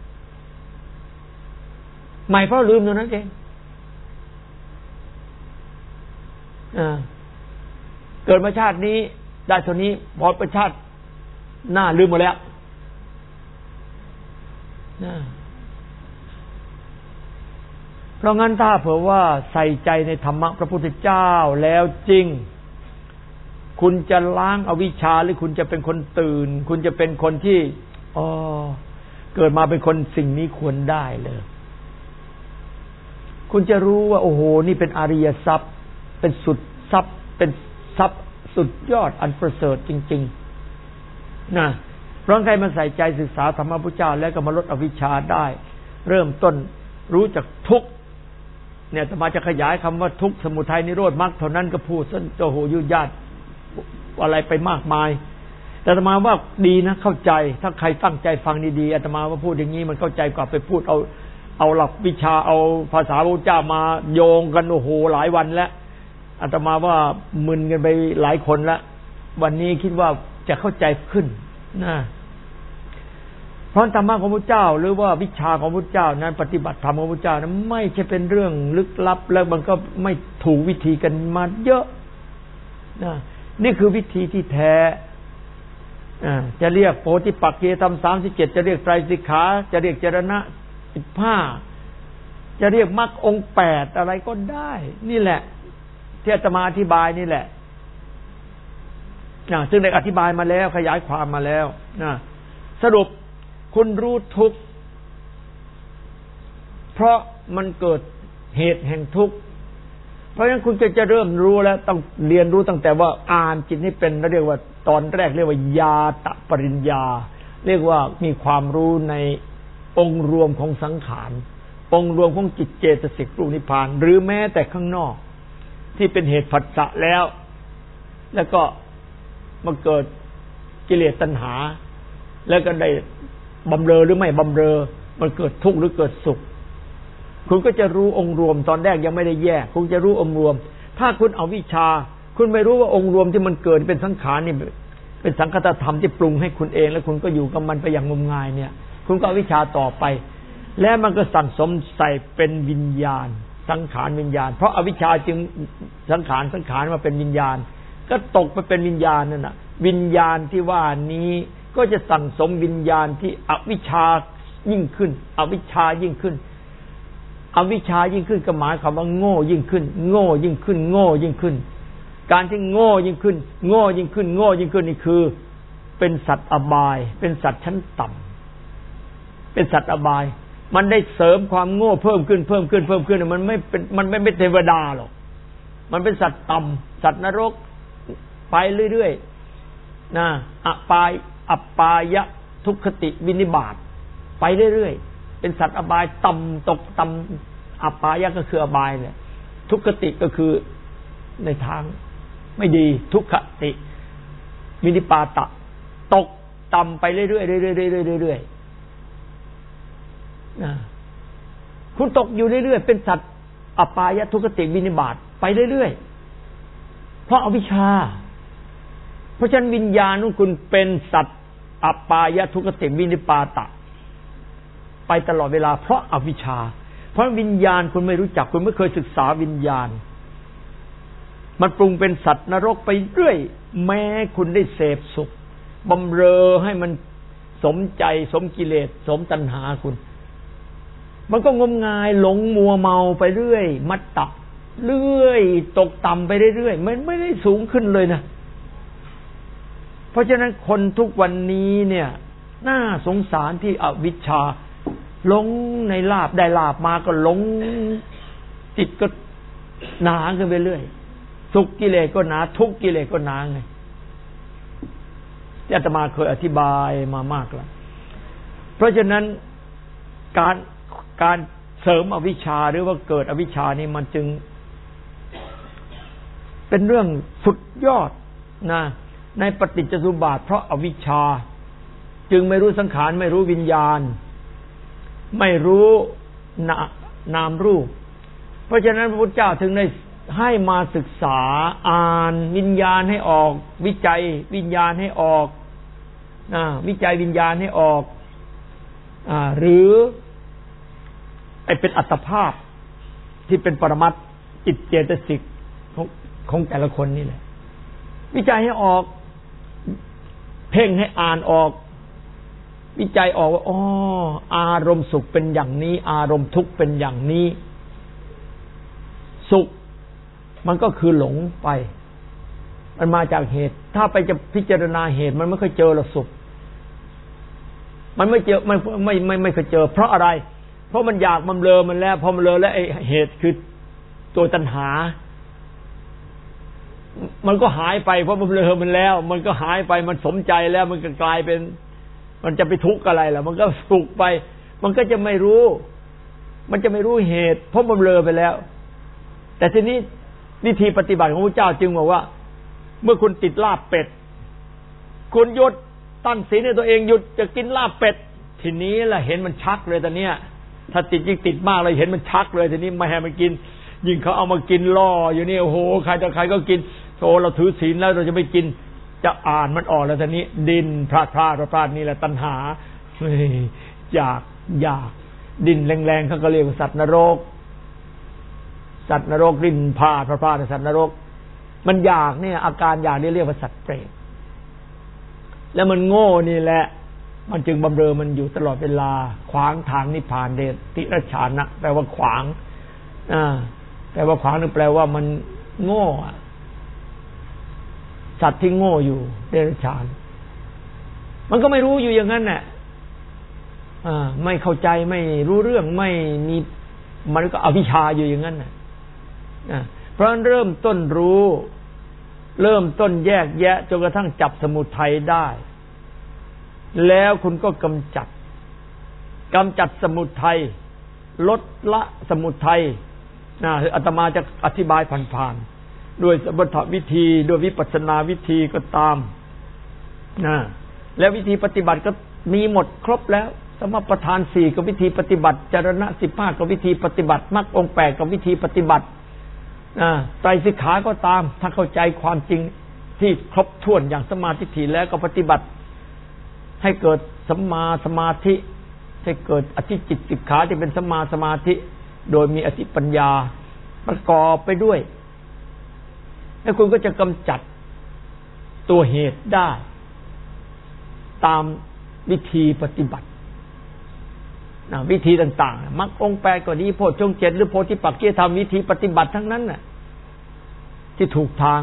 เท่านั้นเองเกิดมาชาตินี้ได้เท่านี้พอประชาติหน้าลืมหมดแล้วเพราะงั้นถ้าเผื่อว่าใส่ใจในธรรมะพระพุทธเจ้าแล้วจริงคุณจะล้างอวิชชาหรือคุณจะเป็นคนตื่นคุณจะเป็นคนที่เกิดมาเป็นคนสิ่งนี้ควรได้เลยคุณจะรู้ว่าโอ้โหนี่เป็นอริยทรัพย์เป็นสุดทรัพย์เป็นทรัพย์สุดยอดอันประเสริฐจริงๆนะเพราะใครมาใส่ใจศึกษาธรรมะพุทธเจ้าแล้วก็มาลดอวิชชาได้เริ่มต้นรู้จักทุกข์เนี่ยอาตมาจะขยายคำว่าทุกข์สมุทัยนิโรธมรรคเท่านั้นก็พูดซะโอ้โหยุ่งยากอะไรไปมากมายแต่อาตมาว่าดีนะเข้าใจถ้าใครตั้งใจฟังดีๆอาตมาว่าพูดอย่างนี้มันเข้าใจกว่าไปพูดเอาหลักวิชาเอาภาษาพระพุทธเจ้ามาโยงกันโอ้โหหลายวันแล้วอาตมาว่ามึนกันไปหลายคนแล้ววันนี้คิดว่าจะเข้าใจขึ้นนะเพราะธรรมะของพระเจ้าหรือว่าวิชาของพระเจ้านั้นปฏิบัติธรรมของพระเจ้านั้นไม่ใช่เป็นเรื่องลึกลับแล้วมันก็ไม่ถูกวิธีกันมาเยอะนะนี่คือวิธีที่แท้จะเรียกโพธิปักขิยธรรม37จะเรียกไตรสิกขาจะเรียกจรณะ15จะเรียกมรรคองค์8อะไรก็ได้นี่แหละที่อาตมาอธิบายนี่แหละซึ่งได้อธิบายมาแล้วขยายความมาแล้วสรุปคุณรู้ทุกข์เพราะมันเกิดเหตุแห่งทุกข์เพราะฉะนั้นคุณจะเริ่มรู้แล้วต้องเรียนรู้ตั้งแต่ว่าอ่านจิตให้เป็นเรียกว่าตอนแรกเรียกว่าญาตปริญญาเรียกว่ามีความรู้ในองค์รวมของสังขารองค์รวมของจิตเจตสิกรูปนิพพานหรือแม้แต่ข้างนอกที่เป็นเหตุผัสสะแล้วก็มาเกิดกิเลสตัณหาแล้วก็ได้บำเรอหรือไม่บำเรอมันเกิดทุกข์หรือเกิดสุขคุณก็จะรู้องค์รวมตอนแรกยังไม่ได้แยกคุณจะรู้องค์รวมถ้าคุณเอาวิชาคุณไม่รู้ว่าองค์รวมที่มันเกิดเป็นสังขารนี่เป็นสังคตธรรมที่ปรุงให้คุณเองแล้วคุณก็อยู่กับมันไปอย่างงมงายเนี่ยคุณก็เอาวิชาต่อไปแล้วมันก็สั่งสมใส่เป็นวิญญาณสังขารวิญญาณเพราะอวิชชาจึงสังขารมาเป็นวิญญาณก็ตกไปเป็นวิญญาณนั่นน่ะวิญญาณที่ว่านี้ก็จะสั่งสมวิญญาณที่อวิชชายิ่งขึ้นอวิชชายิ่งขึ้นอวิชชายิ่งขึ้นก็หมายความว่าโง่ยิ่งขึ้นโง่ยิ่งขึ้นโง่ยิ่งขึ้นการที่โง่ยิ่งขึ้นโง่ยิ่งขึ้นโง่ยิ่งขึ้นนี่คือเป็นสัตว์อบายเป็นสัตว์ชั้นต่ำเป็นสัตว์อบายมันได้เสริมความโง่เพิ่มขึ้นมันไม่เทวดาหรอกมันเป็นสัตว์ต่ำสัตว์นรกไปเรื่อยๆนะอัปปายะทุกขติวินิบาตไปเรื่อยๆเป็นสัตว์อบายต่ำตกต่ำอัปปายะก็คืออบายเนี่ยทุกขติก็คือในทางไม่ดีทุกขติวินิปาตะตกต่ำไปเรื่อยๆเรื่อยๆคุณตกอยู่เรื่อยๆเป็นสัตว์อปายทุกขติวินิบาตไปเรื่อยๆเพราะอวิชชาเพราะฉะนั้นวิญญาณของคุณเป็นสัตว์อปายทุกขติวินิปาตะไปตลอดเวลาเพราะอวิชชาเพราะวิญญาณคุณไม่รู้จักคุณไม่เคยศึกษาวิญญาณมันปรุงเป็นสัตว์นรกไปเรื่อยแม้คุณได้เสพสุขบำเรอให้มันสมใจสมกิเลสสมตัณหาคุณมันก็งมงายหลงมัวเมาไปเรื่อยมัตตะเรื่อยตกต่ำไปเรื่อยมันไม่ได้สูงขึ้นเลยนะเพราะฉะนั้นคนทุกวันนี้เนี่ยน่าสงสารที่อวิชชาหลงในลาภได้ลาภมาก็หลงจิตก็หนาขึ้นไปเรื่อยสุขกิเลสก็หนาทุกข์กิเลสก็หนาไงที่อาตมาเคยอธิบายมามากแล้วเพราะฉะนั้นการเสริมอวิชชาหรือว่าเกิดอวิชชานี่มันจึงเป็นเรื่องสุดยอดนะในปฏิจจสมุปบาทเพราะอวิชชาจึงไม่รู้สังขารไม่รู้วิญญาณไม่รู้นามรูปเพราะฉะนั้นพระพุทธเจ้าถึงได้ให้มาศึกษาอ่านวิญญาณให้ออกวิจัยวิญญาณให้ออกวิจัยวิญญาณให้ออกหรือเป็นอัตภาพที่เป็นปรมัตถ์จิตเจตสิกของแต่ละคนนี่แหละวิจัยให้ออกเพ่งให้อ่านออกวิจัยออกว่าอ๋ออารมณ์สุขเป็นอย่างนี้อารมณ์ทุกข์เป็นอย่างนี้สุขมันก็คือหลงไปมันมาจากเหตุถ้าไปจะพิจารณาเหตุมันไม่เคยเจอหรอกสุขมันไม่เจอไม่เคยเจอเพราะอะไรเพราะมันอยากมันเลอมันแล้วพอมันเลอแล้วไอ้เหตุคือตัวตัณหามันก็หายไปเพราะมันเลอมันแล้วมันก็หายไปมันสมใจแล้วมันก็กลายเป็นมันจะไปทุกข์อะไรล่ะมันก็สุขไปมันก็จะไม่รู้มันจะไม่รู้เหตุเพราะมันเลอไปแล้วแต่ทีนี้วิธีปฏิบัติของพระเจ้าจึงบอกว่าเมื่อคุณติดลาบเป็ดคุณหยุดตั้งศีลในตัวเองหยุดจะกินลาบเป็ดทีนี้ล่ะเห็นมันชักเลยตอนเนี้ยถ้าติดยิ่งติดมากเลยเห็นมันชักเลยทีนี้ไม่ให้มันกินยิ่งเขาเอามากินล่ออยู่นี่โอ้โหใครต่อใครก็กินโธ่เราถือศีลแล้วเราจะไม่กินจะอ่านมันออกแล้วทีนี้ดินพลาดนี่แหละตัณหาอยากดินแรงๆเขาก็เรียกว่าสัตว์นรกดิ้นพลาดสัตว์นรกมันอยากเนี่ยอาการอยากนี่เรียกว่าสัตว์เปรตแล้วมันโง่นี่แหละมันจึงบำเรอมันอยู่ตลอดเวลาขวางทางนิพพานเดติรชานะแปลว่าขวางแปลว่าขวางนั่นแปลว่ามันโง่สัตว์ที่โง่อยู่เดรัจฉานมันก็ไม่รู้อยู่อย่างนั้นแหละไม่เข้าใจไม่รู้เรื่องไม่มีมันก็อวิชชาอยู่อย่างนั้นน่ะเพราะเริ่มต้นรู้เริ่มต้นแยกแยะจนกระทั่งจับสมุทัยได้แล้วคุณก็กำจัดสมุทัยลดละสมุทัยอาตมาจะอธิบายผ่านๆด้วยสมถะวิธีด้วยวิปัสสนาวิธีก็ตามนะแล้ววิธีปฏิบัติก็มีหมดครบแล้วสมประทาน4กับวิธีปฏิบัติจรณะ15กับวิธีปฏิบัติมรรคองค์8กับวิธีปฏิบัติไตรสิกขาก็ตามถ้าเข้าใจความจริงที่ครบถ้วนอย่างสัมมาทิฏฐิแล้วก็ปฏิบัติให้เกิดสัมมาสมาธิให้เกิดอธิจิตสิกขาที่เป็นสัมมาสมาธิโดยมีอธิปัญญาประกอบไปด้วยแล้วคุณก็จะกำจัดตัวเหตุได้ตามวิธีปฏิบัติวิธีต่างๆมรรคองค์8ก็ดีโพชฌงค์7หรือโพธิปักขิยธรรมวิธีปฏิบัติทั้งนั้นน่ะที่ถูกทาง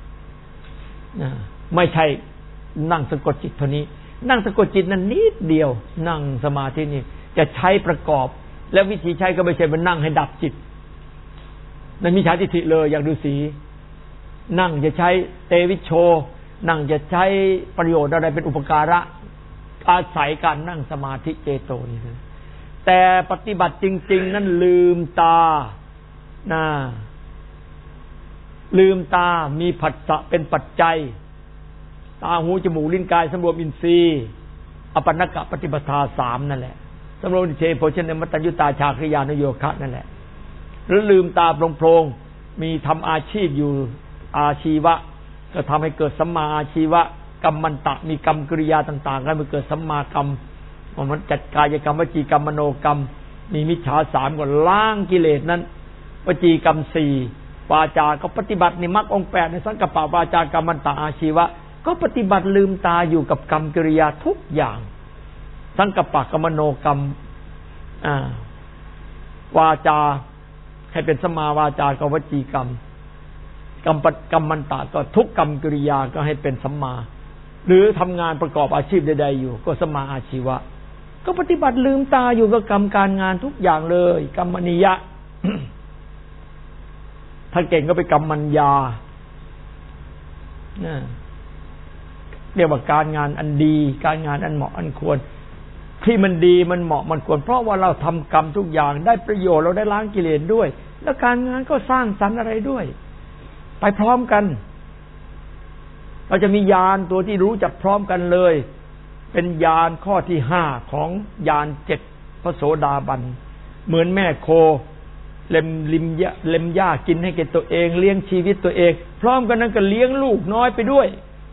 ไม่ใช่นั่งสะกดจิตเท่านี้นั่งสะกดจิตนั้นนิดเดียวนั่งสมาธินี่จะใช้ประกอบและวิธีใช้ก็ไม่ใช่มันนั่งให้ดับจิตนั่นมิจฉาทิฏฐิเลยอย่างฤาษีนั่งจะใช้เตวิชโชนั่งจะใช้ประโยชน์อะไรเป็นอุปการะอาศัยการนั่งสมาธิเจโตนี่นะแต่ปฏิบัติจริงๆนั้นลืมตาลืมตามีผัสสะเป็นปัจจัยตาหูจมูกลิ้นกายสำรวมอินทรีย์อปันนกะปฏิปทา3นั่นแหละสำรวมอินทรีย์โภชเนมัตตัญญุตาชาคริยานุโยคะนั่นแหละหรือลืมตาโพลงๆมีทำอาชีพอยู่อาชีวะก็ทำให้เกิดสัมมาอาชีวะกรรมันตะมีกรรมกิริยาต่างๆกันมันเกิดสัมมากรรมมันจัดกายกรรมวจีกรรมมโนกรรมมีมิจฉา3ก็ล้างกิเลสนั้นวจีกรรม4วาจาก็ปฏิบัติในมรรคองค์8ในสังกัปปะวาจากรรมันตะอาชีวะก็ปฏิบัติลืมตาอยู่กับกรรมกิริยาทุกอย่างสังกัปปะกรรมมโนกรรมวาจาให้เป็นสัมมาวาจาก็วจีกรรมกรรมันตะก็ทุกกรรมกิริยาก็ให้เป็นสัมมาหรือทำงานประกอบอาชีพใดๆอยู่ก็สัมมาอาชีวะก็ปฏิบัติลืมตาอยู่กับกรรมการงานทุกอย่างเลยกรรมนิยะ ถ้าเก่งก็ไปกรรมัญญาเรียกว่าการงานอันดีการงานอันเหมาะอันควรที่มันดีมันเหมาะมันควรเพราะว่าเราทำกรรมทุกอย่างได้ประโยชน์เราได้ล้างกิเลสด้วยแล้วการงานก็สร้างสรรค์อะไรด้วยไปพร้อมกันเราจะมีญาณตัวที่รู้จักพร้อมกันเลยเป็นญาณข้อที่5ของญาณ7พระโสดาบันเหมือนแม่โคเล็มหญ้ากินให้แก่ตัวเองเลี้ยงชีวิตตัวเองพร้อมกันนั้นก็เลี้ยงลูกน้อยไปด้วย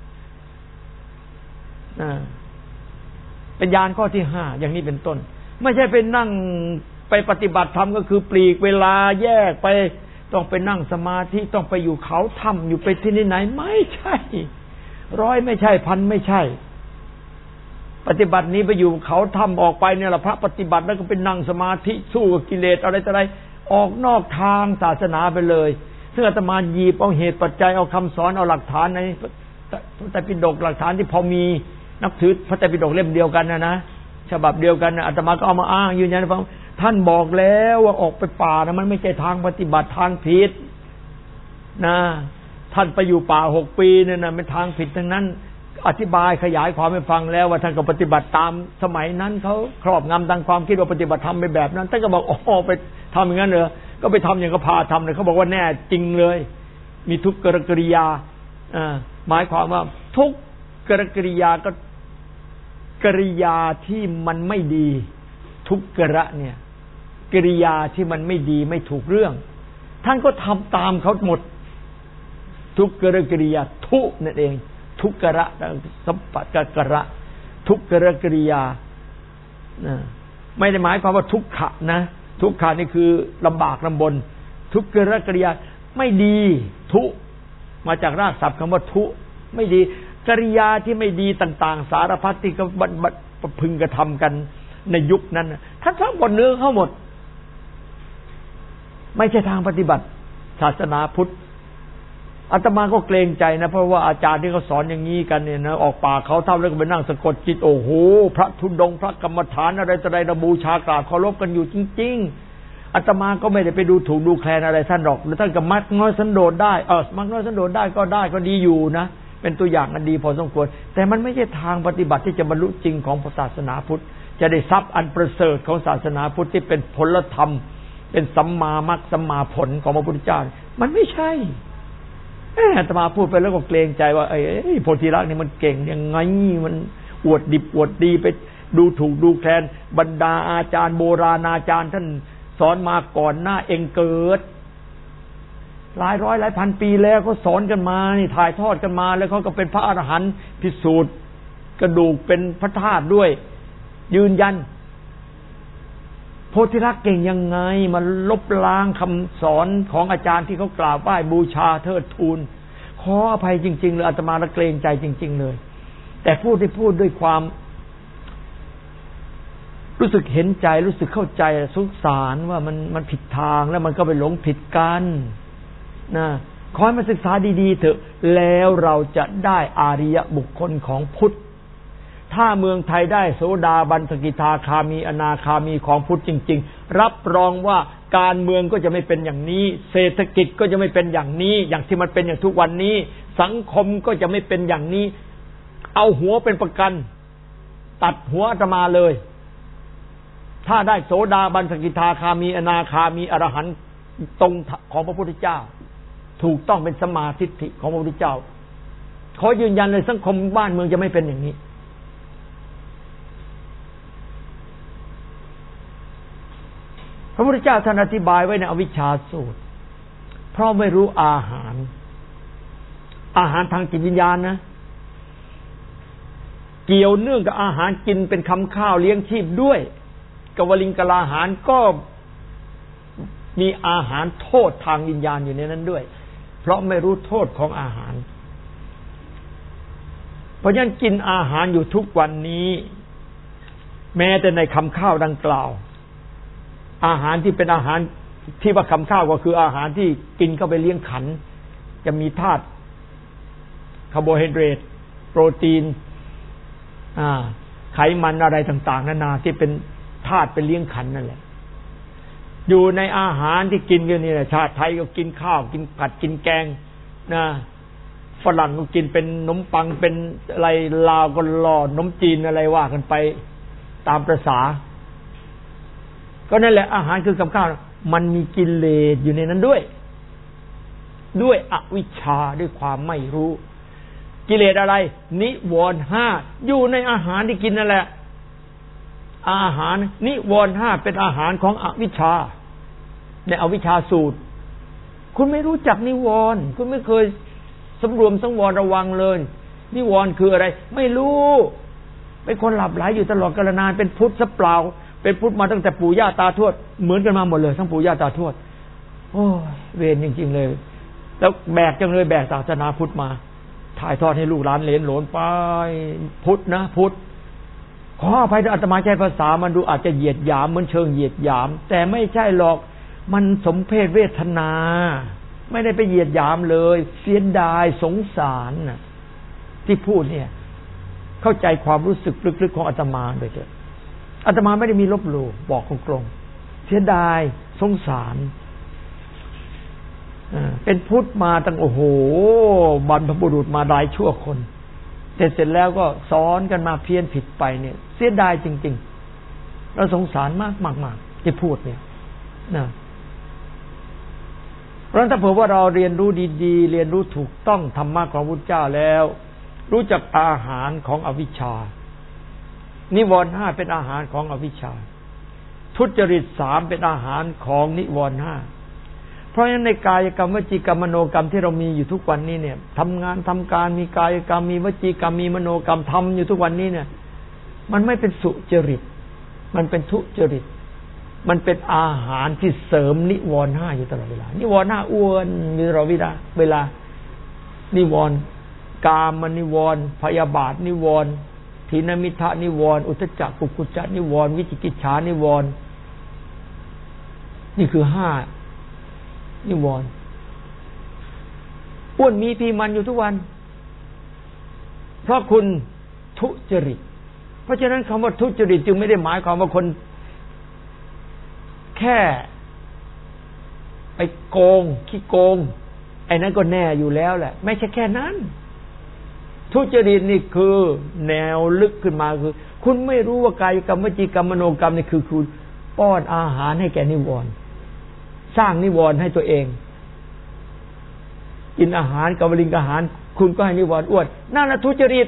เป็นญาณข้อที่5อย่างนี้เป็นต้นไม่ใช่เป็นนั่งไปปฏิบัติธรรมก็คือปลีกเวลาแยกไปต้องไปนั่งสมาธิต้องไปอยู่เขาถ้ำอยู่ไปที่ไหนไม่ใช่100ไม่ใช่พันไม่ใช่ปฏิบัตินี้ไปอยู่เขาถ้ำออกไปเนี่ยแหละพระปฏิบัติแล้วก็เป็นนั่งสมาธิสู้กับกิเลสอะไรต่ออะไรออกนอกทางศาสนาไปเลยซึ่งอาตมาหยิบเอาเหตุปัจจัยเอาคำสอนเอาหลักฐานในพระไตรปิฎกหลักฐานที่พอมีนับถือพระไตรปิฎกเล่มเดียวกันนะฉบับเดียวกันอาตมาก็เอามาอ้างยืนยันให้ฟังท่านบอกแล้วว่าออกไปป่านะมันไม่ใช่ทางปฏิบัติทางผิดนะท่านไปอยู่ป่า6 ปีเนี่ยนะเป็นทางผิดทั้งนั้นอธิบายขยายความให้ฟังแล้วว่าท่านก็ปฏิบัติตามสมัยนั้นเขาครอบงำดังความคิดว่าปฏิบัติธรรมไปแบบนั้นท่านก็บอกอ๋อไปทำอย่างนั้นเหรอก็ไปทำอย่างก็พาทำเลยเขาบอกว่าแน่จริงเลยมีทุกกริยาหมายความว่าทุกกริยาก็กริยาที่มันไม่ดีทุกกระเนี่ยกริยาที่มันไม่ดีไม่ถูกเรื่องท่านก็ทำตามเขาหมดทุกกริยาทุนั่นเองทุกกระสัมปัจกระทุกกริยาไม่ได้หมายความว่าทุกขะนะทุกขานี่คือลำบากลำบนทุกกริยาไม่ดีทุมาจากรากศัพท์คำว่าทุไม่ดีกริยาที่ไม่ดีต่างๆสารพัดที่ก็พึงกระทำกันในยุคนั้นท่านทั้งหมดเนื้อเข้าหมดไม่ใช่ทางปฏิบัติศาสนาพุทธอาตมาก็เกรงใจนะเพราะว่าอาจารย์ที่เขาสอนอย่างนี้กันเนี่ยนะออกป่าเขาเท่าแล้วก็ไปนั่งสะกดจิตโอ้โหพระธุดงค์พระกรรมฐานอะไรต่ออะไรระบูชากราบเคารพกันอยู่จริงๆอาตมาก็ไม่ได้ไปดูถูกดูแคลนอะไรท่านหรอกท่านก็มักน้อยสันโดษได้มักน้อยสันโดษได้ก็ดีอยู่นะเป็นตัวอย่างอันดีพอสมควรแต่มันไม่ใช่ทางปฏิบัติที่จะบรรลุจริงของศาสนาพุทธจะได้ทรัพย์อันประเสริฐของศาสนาพุทธที่เป็นผลธรรมเป็นสัมมามรรคสัมมาผลของพระพุทธเจ้ามันไม่ใช่อาตมาพูดไปแล้วก็เกรงใจว่าไอ้โพธิลักษณ์นี่มันเก่งยังไงมันอวดดิบอวดดีไปดูถูกดูแคลนบรรดาอาจารย์โบราณอาจารย์ท่านสอนมาก่อนหน้าเองเกิดหลายร้อยหลายพันปีแล้วเขาสอนกันมานี่ถ่ายทอดกันมาแล้วเขาก็เป็นพระอรหันต์พิสูจน์กระดูกเป็นพระธาตุด้วยยืนยันโพธิลักษณ์เก่งยังไงมันลบล้างคำสอนของอาจารย์ที่เขากราบไหว้บูชาเทิดทูนขออภัยจริงๆเลยอาตมาละเกรงใจจริงๆเลยแต่พูดด้วยความรู้สึกเห็นใจรู้สึกเข้าใจสงสารว่ามันผิดทางแล้วมันก็ไปหลงผิดกันนะขอให้มาศึกษาดีๆเถอะแล้วเราจะได้อาริยบุคคลของพุทธถ้าเมืองไทยได้โสดาบันสกิทาคามีอนาคามีของพุทธจริงๆรับรองว่าการเมืองก็จะไม่เป็นอย่างนี้เศรษฐกิจก็จะไม่เป็นอย่างนี้อย่างที่มันเป็นอย่างทุกวันนี้สังคมก็จะไม่เป็นอย่างนี้เอาหัวเป็นประกันตัดหัวอาตมาเลยถ้าได้โสดาบันสกิทาคามีอนาคามีอรหันต์ตรงของพระพุทธเจ้าถูกต้องเป็นสมาธิิของพระพุทธเจ้าขอยืนยันเลยสังคมบ้านเมืองจะไม่เป็นอย่างนี้พระพุทธเจ้าท่านอธิบายไว้ในอวิชชาสูตรเพราะไม่รู้อาหารทางจิตวิญญาณนะเกี่ยวเนื่องกับอาหารกินเป็นคำข้าวเลี้ยงชีพด้วยกวลิงกลาหารก็มีอาหารโทษทางวิญญาณอยู่ในนั้นด้วยเพราะไม่รู้โทษของอาหารเพราะฉะนั้นกินอาหารอยู่ทุกวันนี้แม้แต่ในคำข้าวดังกล่าวอาหารที่เป็นอาหารที่ว่าคำข้าวก็คืออาหารที่กินเข้าไปเลี้ยงขันจะมีธาตุคาร์โบไฮเดรตโปรตีนไขมันอะไรต่างๆนานาที่เป็นธาตุเป็นเลี้ยงขันนั่นแหละอยู่ในอาหารที่กินกันนี่แหละชาติไทยก็กินข้าวกินผัดกินแกงนะฝรั่งก็กินเป็นขนมปังเป็นอะไรลาวก็ล่อขนมจีนอะไรว่ากันไปตามประสาก็นั่นแหละอาหารคือกับข้าวมันมีกิเลสอยู่ในนั้นด้วยอวิชชาด้วยความไม่รู้กิเลสอะไรนิวรณ์ห้าอยู่ในอาหารที่กินนั่นแหละอาหารนิวรณ์ห้าเป็นอาหารของอวิชชาในอวิชชาสูตรคุณไม่รู้จักนิวรณ์คุณไม่เคยสำรวมสังวรระวังเลยนิวรณ์คืออะไรไม่รู้เป็นคนหลับไหลอยู่ตลอดกาลนานเป็นพุทธซะเปล่าเป็นพุทธมาตั้งแต่ปู่ย่าตาทวดเหมือนกันมาหมดเลยทั้งปู่ย่าตาทวดโอ้ยเวรจริงๆเลยแล้วแบกจังเลยแบกศาสนาพุทธมาถ่ายทอดให้ลูกหลานเหลนโหลนไปพุทธนะพุทธขออภัยอาตมาใช้ภาษามันดูอาจจะเหยียดหยามเหมือนเชิงเหยียดหยามแต่ไม่ใช่หรอกมันสมเพศเวทนาไม่ได้ไปเหยียดหยามเลยเสียดายสงสารน่ะที่พูดเนี่ยเข้าใจความรู้สึกลึกๆของอาตมาโดยเฉพาะอาตมาไม่ได้มีลบหลู่บอกตรงๆเสียดายสงสารเป็นพุทธมาตั้งโอ้โหบรรพบุรุษมาหลายชั่วคนแต่เสร็จแล้วก็สอนกันมาเพี้ยนผิดไปเนี่ยเสียดายจริงๆเราสงสารมากที่พูดเนี่ยนะเพราะฉะนั้นถ้าเผื่อว่าเราเรียนรู้ดีๆเรียนรู้ถูกต้องธรรมะของพระพุทธเจ้าแล้วรู้จักอาหารของอวิชชานิวรณ์ห้าเป็นอาหารของอวิชชาทุจริตสามเป็นอาหารของนิวรณ์ห้าเพราะฉะนั้นในกายกรรมวจีกรรมมโนกรรมที่เรามีอยู่ทุกวันนี้เนี่ยทำงานทำการมีกายกรรมมีวจีกรรมมีมโนกรรมทำอยู่ทุกวันนี้เนี่ยมันไม่เป็นสุจริตมันเป็นทุจริตมันเป็นอาหารที่เสริมนิวรณ์ห้าอยู่ตลอดเวลานิวรณ์ห้าอ้วนมีตลอดเวลานิวรณ์กามนิวรณ์พยาบาทนิวรณ์ถีนมิทธะนิวรณ์อุทธัจจะกุกุจจะนิวรณ์วิจิกิจฉานิวรณ์นี่คือห้านิวรณ์อ้วนมีพีมันอยู่ทุกวันเพราะคุณทุจริตเพราะฉะนั้นคำว่าทุจริตจึงไม่ได้หมายความว่าคนแค่ไปโกงขี้โกงไอ้นั้นก็แน่อยู่แล้วแหละไม่ใช่แค่นั้นทุจริตนี่คือแนวลึกขึ้นมาคือคุณไม่รู้ว่ากายกรรมวจีกรรมมโนกรรมนี่คือคุณป้อนอาหารให้แก่นิวรณ์สร้างนิวรณ์ให้ตัวเองกินอาหารกวลิงอาหารคุณก็ให้นิวรณ์อ้วนนั่นน่ะทุจริต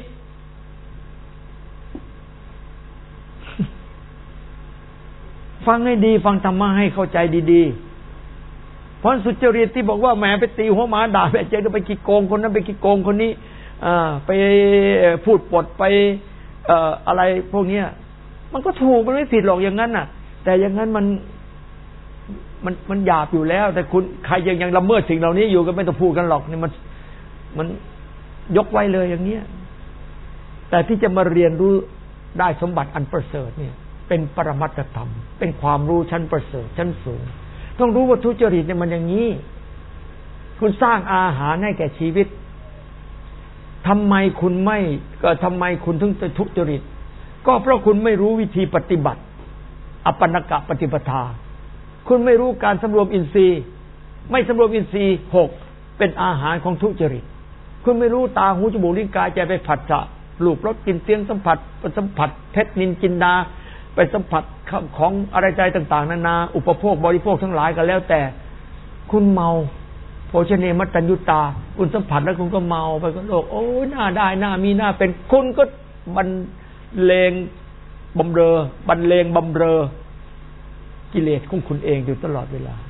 ฟังให้ดีฟังธรรมะให้เข้าใจดีๆเพราะสุจริตที่บอกว่าแหมไปตีหัวหมาด่าไปเจ๊ไปขี้โกงคนนั้นไปขี้โกงคนนี้ไปพูดปดไปอะไรพวกเนี้ยมันก็ถูกมันไม่ผิดหรอกอย่างนั้นน่ะแต่อย่างนั้นมันหยาบอยู่แล้วแต่คุณใครยังละเมิดสิ่งเหล่านี้อยู่ก็ไม่ต้องพูดกันหรอกนี่มันยกไว้เลยอย่างเนี้ยแต่ที่จะมาเรียนรู้ได้สมบัติอันประเสริฐเนี่ยเป็นปรมัตถธรรมเป็นความรู้ชั้นประเสริฐชั้นสูงต้องรู้ว่าทุจริตเนี่ยมันอย่างนี้คุณสร้างอาหารให้แก่ชีวิตทำไมคุณถึงทุจริตก็เพราะคุณไม่รู้วิธีปฏิบัติอปันนกะปฏิปทาคุณไม่รู้การสำรวมอินทรีย์ไม่สำรวมอินทรีย์6เป็นอาหารของทุจริตคุณไม่รู้ตาหูจมูกลิ้นกายใจไปผัสสะรูปรสกลิ่นเสียงสัมผัสเพชรนินจินดาไปสัมผัสของอะไรใจต่างๆนานาอุปโภคบริโภคทั้งหลายก็แล้วแต่คุณเมาโภชเนมัตตัญญุตาคุณสัมผัสแล้วคุณก็เมาไปก็โลกโอ้ยน่าได้น่ามีน่าเป็นคุณก็บรรเลงบำเรอกิเลสของคุณเองอยู่ตลอดเวลา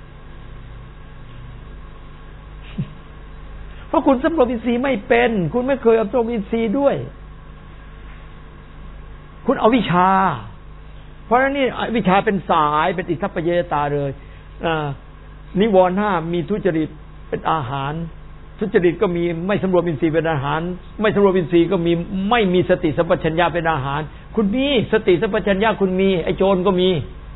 เพราะคุณสำรวมอินทรีย์ไม่เป็นคุณไม่เคยอบรมอินทรีย์ด้วยคุณเอาวิชาเพราะฉะนั้นนี่วิชาเป็นสายเป็นอิทธิปเยตาเลยนิวรณ์5มีทุจริตเป็นอาหารทุจริตก็มีไม่สำรวมอินทรีย์เป็นอาหารไม่สำรวมอินทรีย์ก็มีไม่มีสติสัมปชัญญะเป็นอาหารคุณมีสติสัมปชัญญะคุณมีไอ้โจรก็มี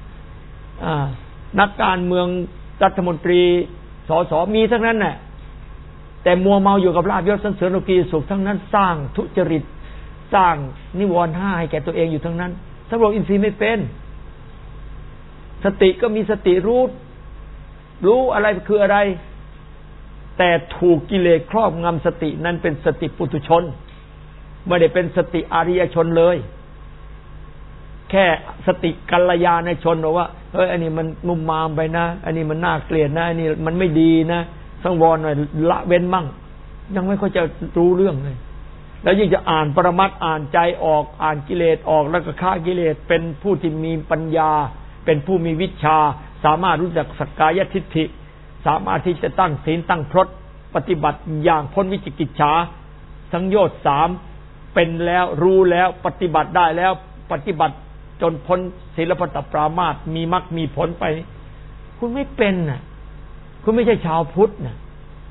นักการเมืองรัฐมนตรีสสมีทั้งนั้นน่ะแต่มัวเมาอยู่กับลาภยศสรรเสริญโลกีสุขทั้งนั้นสร้างทุจริตสร้างนิวรณ์5ให้แก่ตัวเองอยู่ทั้งนั้นสำรวมอินทรีย์ไม่เป็นสติก็มีสติรู้อะไรคืออะไรแต่ถูกกิเลสครอบงำสตินั้นเป็นสติปุถุชนไม่ได้เป็นสติอริยชนเลยแค่สติกัลยาณชนบอกว่าเฮ้ยอันนี้มันนุ่มมามไปนะอันนี้มันน่าเกลียดนะอันนี้มันไม่ดีนะสังวรหน่อยละเว้นมั่งยังไม่ค่อยจะรู้เรื่องเลยแล้วยิ่งจะอ่านปรมัตถ์อ่านใจออกอ่านกิเลสออกแล้วก็ฆ่ากิเลสเป็นผู้ที่มีปัญญาเป็นผู้มีวิชาสามารถรู้จักสักกายทิฏฐิสามารถที่จะตั้งศีลตั้งพรตปฏิบัติอย่างพ้นวิจิกิจฉาสังโยชน์3เป็นแล้วรู้แล้วปฏิบัติได้แล้วปฏิบัติจนพ้นศีลพัตตปรามาสมีมรรคมีผลไปคุณไม่เป็นน่ะคุณไม่ใช่ชาวพุทธน่ะ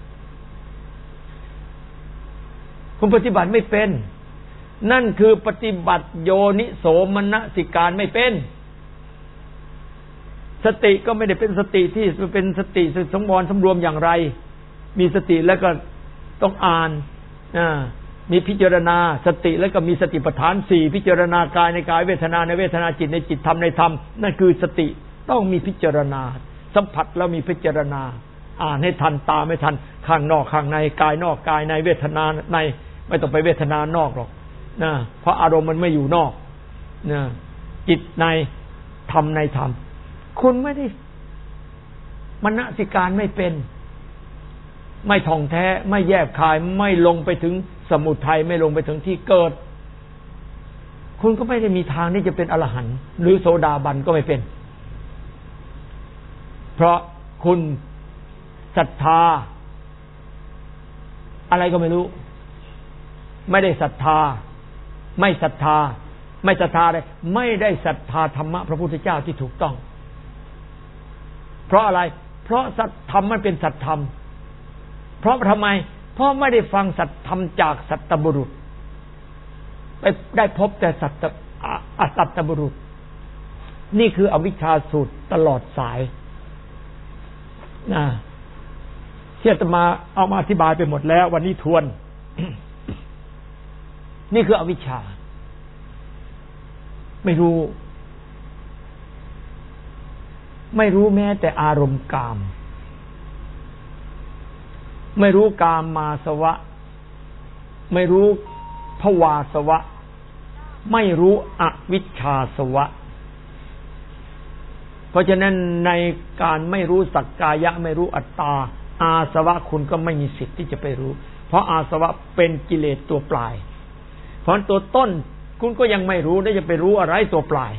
คุณปฏิบัติไม่เป็นนั่นคือปฏิบัติโยนิโสมนสิการไม่เป็นสติก็ไม่ได้เป็นสติที่เป็นสติสังวรสำรวมอย่างไรมีสติแล้วก็ต้องอ่านมีพิจารณาสติแล้วก็มีสติปัฏฐาน4พิจารณากายในกายเวทนาในเวทนาจิตในจิตธรรมในธรรมนั่นคือสติต้องมีพิจารณาสัมผัสแล้วมีพิจารณาอ่านให้ทันตาไม่ทันข้างนอกข้างในกายนอกกายในเวทนาในไม่ต้องไปเวทนานอกหรอกนะเพราะอารมณ์มันไม่อยู่นอกนะจิตในธรรมในธรรมคุณไม่ได้มนสิการไม่เป็นไม่ท่องแท้ไม่แยบคายไม่ลงไปถึงสมุทัยไม่ลงไปถึงที่เกิดคุณก็ไม่ได้มีทางที่จะเป็นอรหันต์หรือโสดาบันก็ไม่เป็นเพราะคุณศรัทธาอะไรก็ไม่รู้ไม่ได้ศรัทธาไม่ศรัทธาไม่ศรัทธาเลยไม่ได้ศรัทธาธรรมะพระพุทธเจ้าที่ถูกต้องเพราะอะไรเพราะสัตธรรมมันเป็นสัตธรรมเพราะทำไมเพราะไม่ได้ฟังสัตธรรมจากสัตบุรุษไปได้พบแต่สัตบุรุษนี่คืออวิชชาสูตรตลอดสายที่อาตมาเอามาอธิบายไปหมดแล้ววันนี้ทวน นี่คืออวิชชาไม่รู้แม้แต่อารมณ์กามไม่รู้กามมาสวะไม่รู้ภวาสวะไม่รู้อวิชชาสวะเพราะฉะนั้นในการไม่รู้สักกายะไม่รู้อัตตาอาสวะคุณก็ไม่มีสิทธิ์ที่จะไปรู้เพราะอาสวะเป็นกิเลสตัวปลายเพราะตัวต้นคุณก็ยังไม่รู้ได้จะไปรู้อะไรตัวปลาย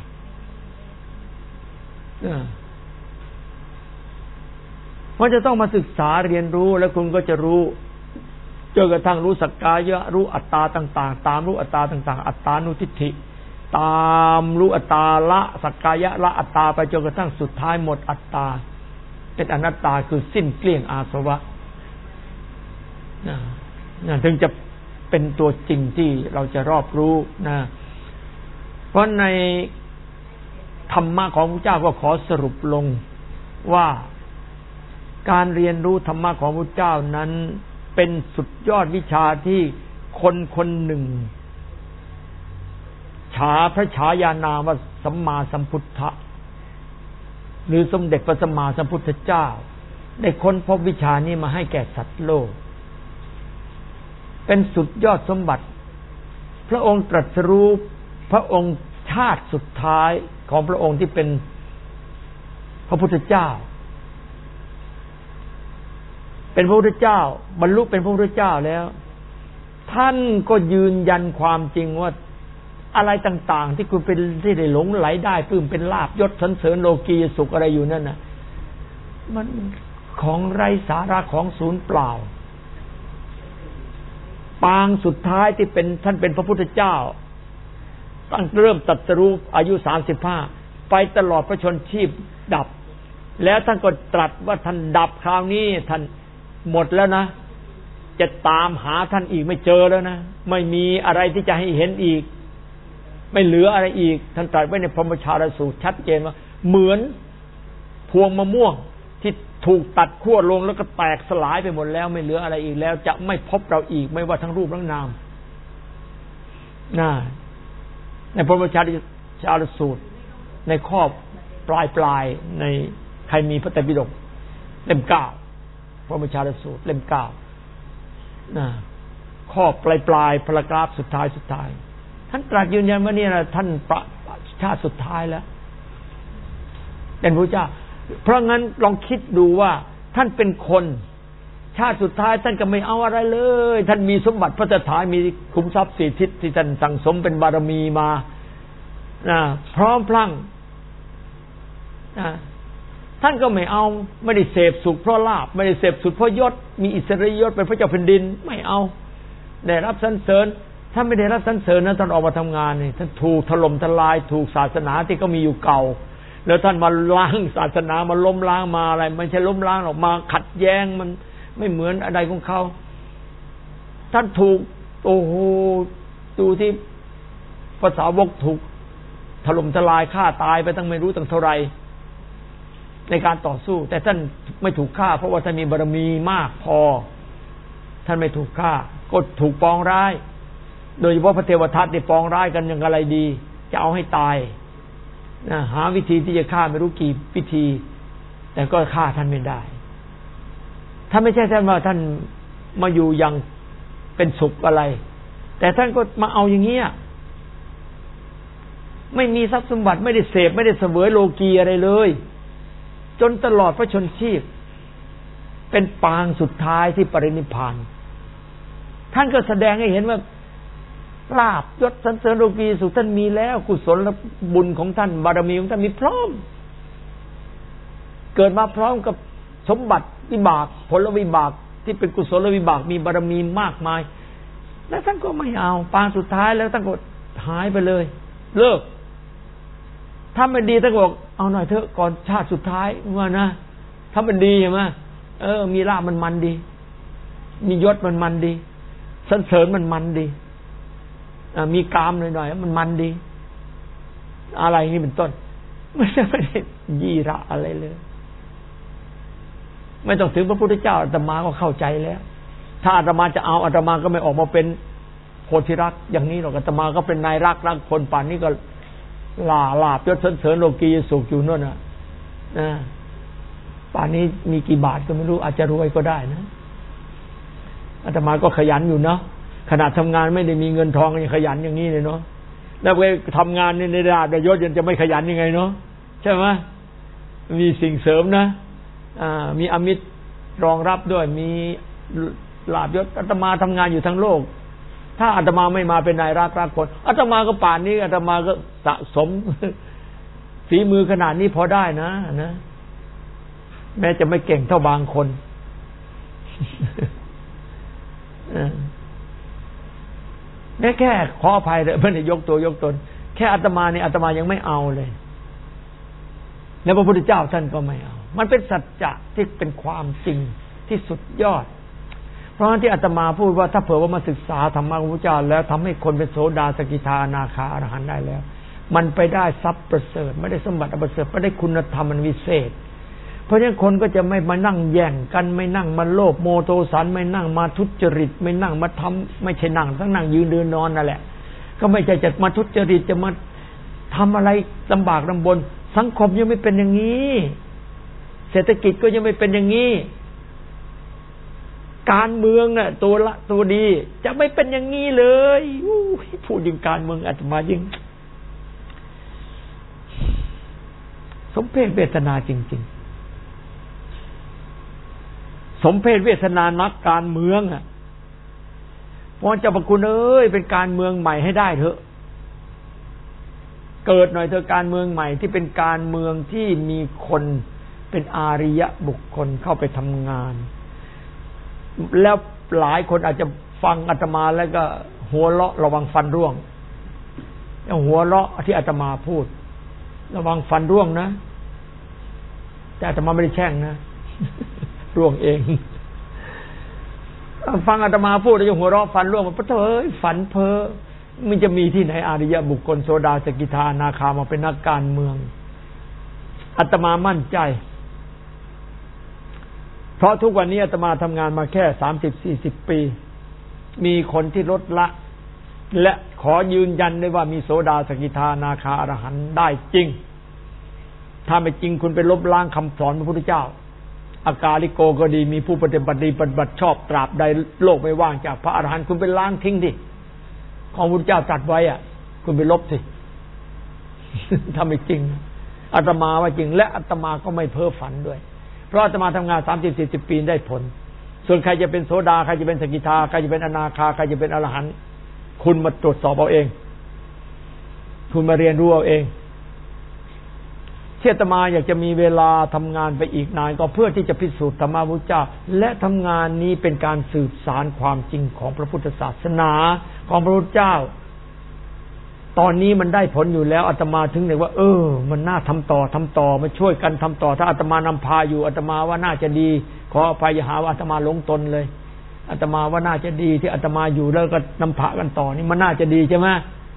เพราะจะต้องมาศึกษาเรียนรู้แล้วคุณก็จะรู้จนกระทั่งรู้สักกายะรู้อัตตาต่างๆตามรู้อัตตาต่างๆอัตตานุทิฏฐิตามรู้อัตตาละสักกายะละอัตตาไปจนกระทั่งสุดท้ายหมดอัตตาเป็นอนัตตาคือสิ้นเกลี้ยงอาสวะนะถึงจะเป็นตัวจริงที่เราจะรอบรู้นะเพราะในธรรมะของพระเจ้าก็ขอสรุปลงว่าการเรียนรู้ธรรมะของพระเจ้านั้นเป็นสุดยอดวิชาที่คนคนหนึ่งพระฉายานามว่าสัมมาสัมพุทธะหรือสมเด็จพระสัมมาสัมพุทธเจ้าได้ค้นพบวิชานี้มาให้แก่สัตว์โลกเป็นสุดยอดสมบัติพระองค์ตรัสรู้พระองค์ชาติสุดท้ายของพระองค์ที่เป็นพระพุทธเจ้าเป็นพระพุทธเจ้าบรรลุเป็นพระพุทธเจ้าแล้วท่านก็ยืนยันความจริงว่าอะไรต่างๆที่คุณเป็นที่ได้หลงไหลได้ปลื้มเป็นลาภยศสรรเสริญโลกียสุขอะไรอยู่นั่นน่ะมันของไร้สาระของศูนย์เปล่าปางสุดท้ายที่เป็นท่านเป็นพระพุทธเจ้าตั้งเริ่มตรัสรู้อายุ35ไปตลอดพระชนชีพดับแล้วท่านก็ตรัสว่าท่านดับคราวนี้ท่านหมดแล้วนะจะตามหาท่านอีกไม่เจอแล้วนะไม่มีอะไรที่จะให้เห็นอีกไม่เหลืออะไรอีกท่านตรัสไว้ในพรหมชาลสูตรชัดเจนว่าเหมือนพวงมะม่วงที่ถูกตัดขั้วลงแล้วก็แตกสลายไปหมดแล้วไม่เหลืออะไรอีกแล้วจะไม่พบเราอีกไม่ว่าทั้งรูปทั้งนามในพรหมชาลสูตรในข้อปลายในใครมีพระไตรปิฎกเล่ม9พระมชาลสูตรเล่ม9ข้อปลายพารากราฟสุดท้ายท่านตรัสยืนยันว่านี่นะท่านชาติสุดท้ายแล้วเป็นพระเจ้าเพราะงั้นลองคิดดูว่าท่านเป็นคนชาติสุดท้ายท่านก็ไม่เอาอะไรเลยท่านมีสมบัติพระฐานมีคุ้มทรัพย์4ทิศที่ท่านสั่งสมเป็นบารมีมาพร้อมพลั่งท่านก็ไม่เอาไม่ได้เสพสุขเพราะลาภไม่ได้เสพสุขเพราะยศมีอิสริยยศเป็นพระเจ้าแผ่นดินไม่เอาได้รับสรรเสริญท่านไม่ได้รับสรรเสริญนะท่านออกมาทำงานนี่ท่านถูกถล่มทลายถูกศาสนาที่ก็มีอยู่เก่าแล้วท่านมาล้างศาสนามาล้มล้างมาอะไรไม่ใช่ล้มล้างหรอกมาขัดแย้งมันไม่เหมือนอะไรของเขาท่านถูกโอ้โหดูที่ภาษาวกถูกถล่มทลายฆ่าตายไปตั้งไม่รู้ตั้งเท่าไหร่ในการต่อสู้แต่ท่านไม่ถูกฆ่าเพราะว่าท่านมีบารมีมากพอท่านไม่ถูกฆ่าก็ถูกปองร้ายโดยเฉพาะพระเทวทัตได้ปองร้ายกันอย่างไรดีจะเอาให้ตายหาวิธีที่จะฆ่าไม่รู้กี่วิธีแต่ก็ฆ่าท่านไม่ได้ถ้าไม่ใช่ท่านว่าท่านมาอยู่อย่างเป็นสุขอะไรแต่ท่านก็มาเอาอย่างเงี้ยไม่มีทรัพย์สมบัติไม่ได้เสพไม่ได้เสวยโลกีอะไรเลยจนตลอดพระชนชีพเป็นปางสุดท้ายที่ปรินิพพานท่านก็แสดงให้เห็นว่าลาภยศสรรเสริญโลกีสุขท่านมีแล้วกุศลและบุญของท่านบารมีของท่านมีพร้อมเกิดมาพร้อมกับสมบัติวิบากผลวิบากที่เป็นกุศลวิบากมีบารมีมากมายแล้วท่านก็ไม่เอาปางสุดท้ายแล้วท่านก็หายไปเลยเลิกถ้ามันดีท่านก็บอกเอาหน่อยเถอะก่อนชาติสุดท้ายว่านะถ้ามันดีใช่ไหมมีลาภมันดีมียศมันดีสรรเสริญมันดีมีกามหน่อยๆมันดีอะไรนี่เป็นต้นไม่ได้ยี่ระอะไรเลยไม่ต้องถึงพระพุทธเจ้าอาตมาก็เข้าใจแล้วถ้าอาตมาจะเอาอาตมาก็ไม่ออกมาเป็นโพธิรักษ์อย่างนี้หรอกอาตมาก็เป็นนายรักคนป่านนี้ก็ลาบยศสรรเสริญโลกียสุขอยู่นั่นน่ะป่านนี้มีกี่บาทก็ไม่รู้อาจจะรวยก็ได้นะอาตมาก็ขยันอยู่เนาะขนาดทำงานไม่ได้มีเงินทองยังขยันอย่างนี้เลยเนาะแล้วไปทำงานในลาบยศยังจะไม่ขยันยังไงเนาะใช่ไหมมีสิ่งเสริมนะมีอมิตรรองรับด้วยมีลาภยศอาตมาทำงานอยู่ทั้งโลกถ้าอาตมาไม่มาเป็นนายรักคนอาตมาก็ป่านนี้อาตมาก็สะสมฝีมือขนาดนี้พอได้นะแม้จะไม่เก่งเท่าบางคนแม้แค่ขออภัยเลยไม่ได้ยกตัวยกตนแค่อาตมาเนี่ยอาตมายังไม่เอาเลยแล้วพระพุทธเจ้าท่านก็ไม่เอามันเป็นสัจจะที่เป็นความจริงที่สุดยอดเพราะฉะนั้นที่อาตมาพูดว่าถ้าเผื่อว่ามาศึกษาธรรมะของพระพุทธเจ้าแล้วทำให้คนเป็นโสดาสกิทาอนาคาอรหันต์ได้แล้วมันไปได้ทรัพย์ประเสริฐไม่ได้สมบัติประเสริฐไม่ได้คุณธรรมมันวิเศษเพราะฉะนั้นคนก็จะไม่มานั่งแย่งกันไม่นั่งมาโลภโมโทสันไม่นั่งมาทุจริตไม่นั่งมาทำไม่ใช่นั่งทั้งนั่งยืนเดินนอนนั่นแหละก็ไม่ใช่จะมาทุจริตจะมาทำอะไรลำบากลำบนสังคมยังไม่เป็นอย่างนี้เศรษฐกิจก็ยังไม่เป็นอย่างนี้การเมืองน่ะตัวดีจะไม่เป็นอย่างนี้เลยพูดถึงการเมืองอาตมายิ่งสมเพชเวทนาจริงๆสมเพชเวทนานักการเมืองอ่ะพระเจ้าพระคุณเอ้ยเป็นการเมืองใหม่ให้ได้เถอะเกิดหน่อยเถอะการเมืองใหม่ที่เป็นการเมืองที่มีคนเป็นอาริยะบุคคลเข้าไปทำงานแล้วหลายคนอาจจะฟังอาตมาแล้วก็หัวเราะระวังฟันร่วงหัวเราะที่อาตมาพูดระวังฟันร่วงนะแต่อาตมาไม่ได้แช่งนะร่วงเองฟังอาตมาพูดแล้วจะหัวเราะฟันร่วงมันเอ้ยฝันเพ้อมันจะมีที่ไหนอาริยะบุคคลโสดาสกิทาอนาคามาเป็นนักการเมืองอาตมามั่นใจเพราะทุกวันนี้อาตมาทำงานมาแค่30-40 ปีมีคนที่ลดละและขอยืนยันได้ว่ามีโสดาสกิทาอนาคาอรหันต์ได้จริงถ้าไม่จริงคุณไปลบล้างคำสอนพระพุทธเจ้าอากาลิโกก็ดีมีผู้ปฏิบัติดีปฏิบัติชอบตราบใดโลกไม่ว่างจากพระอรหันต์คุณไปล้างทิ้งดิของพระพุทธเจ้าตรัสไว้อ่ะคุณไปลบสิถ้าไม่จริงอาตมาว่าจริงและอาตมาก็ไม่เพ้อฝันด้วยเพราะอาตมาทำงาน30-40 ปีได้ผลส่วนใครจะเป็นโสดาใครจะเป็นสกิทาใครจะเป็นอนาคาใครจะเป็นอรหันต์คุณมาตรวจสอบเอาเองคุณมาเรียนรู้เอาเองที่อาตมาอยากจะมีเวลาทำงานไปอีกนานก็เพื่อที่จะพิสูจน์ธรรมะพุทธเจ้าและทำงานนี้เป็นการสืบสานความจริงของพระพุทธศาสนาของพระพุทธเจ้าตอนนี้มันได้ผลอยู่แล้วอาตมาถึงเลยว่ามันน่าทำต่อมาช่วยกันทำต่อถ้าอาตมานำพาอยู่อาตมาว่าน่าจะดีขออภัยอย่าหาว่าอาตมาหลงตนเลยอาตมาว่าน่าจะดีที่อาตมาอยู่แล้วก็นำพากันต่อนี่มันน่าจะดีใช่ไหม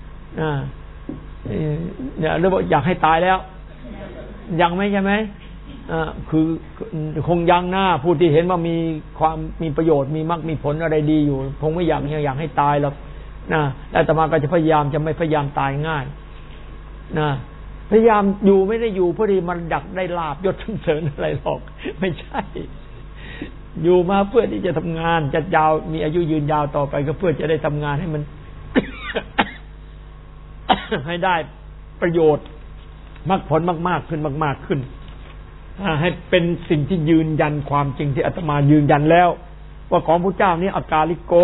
เนี่ยหรือว่าอยากให้ตายแล้วยังไม่ใช่ไหมคือคงยังหน้าผู้ที่เห็นว่ามีประโยชน์มีมรรคมีผลอะไรดีอยู่คงไม่อยากให้ตายหรอกนะอาตมาก็จะพยายามจะไม่พยายามตายง่ายนะพยายามอยู่ไม่ได้อยู่เพื่อที่มันดักได้ลาภยศสรรเสริญอะไรหรอกไม่ใช่อยู่มาเพื่อที่จะทำงานจะยาวมีอายุยืนยาวต่อไปก็เพื่อจะได้ทำงานให้มัน ให้ได้ประโยชน์มรรคผลมากๆขึ้นมากๆขึ้นให้เป็นสิ่งที่ยืนยันความจริงที่อาตมายืนยันแล้วว่าของพระเจ้านี้อากาลิโก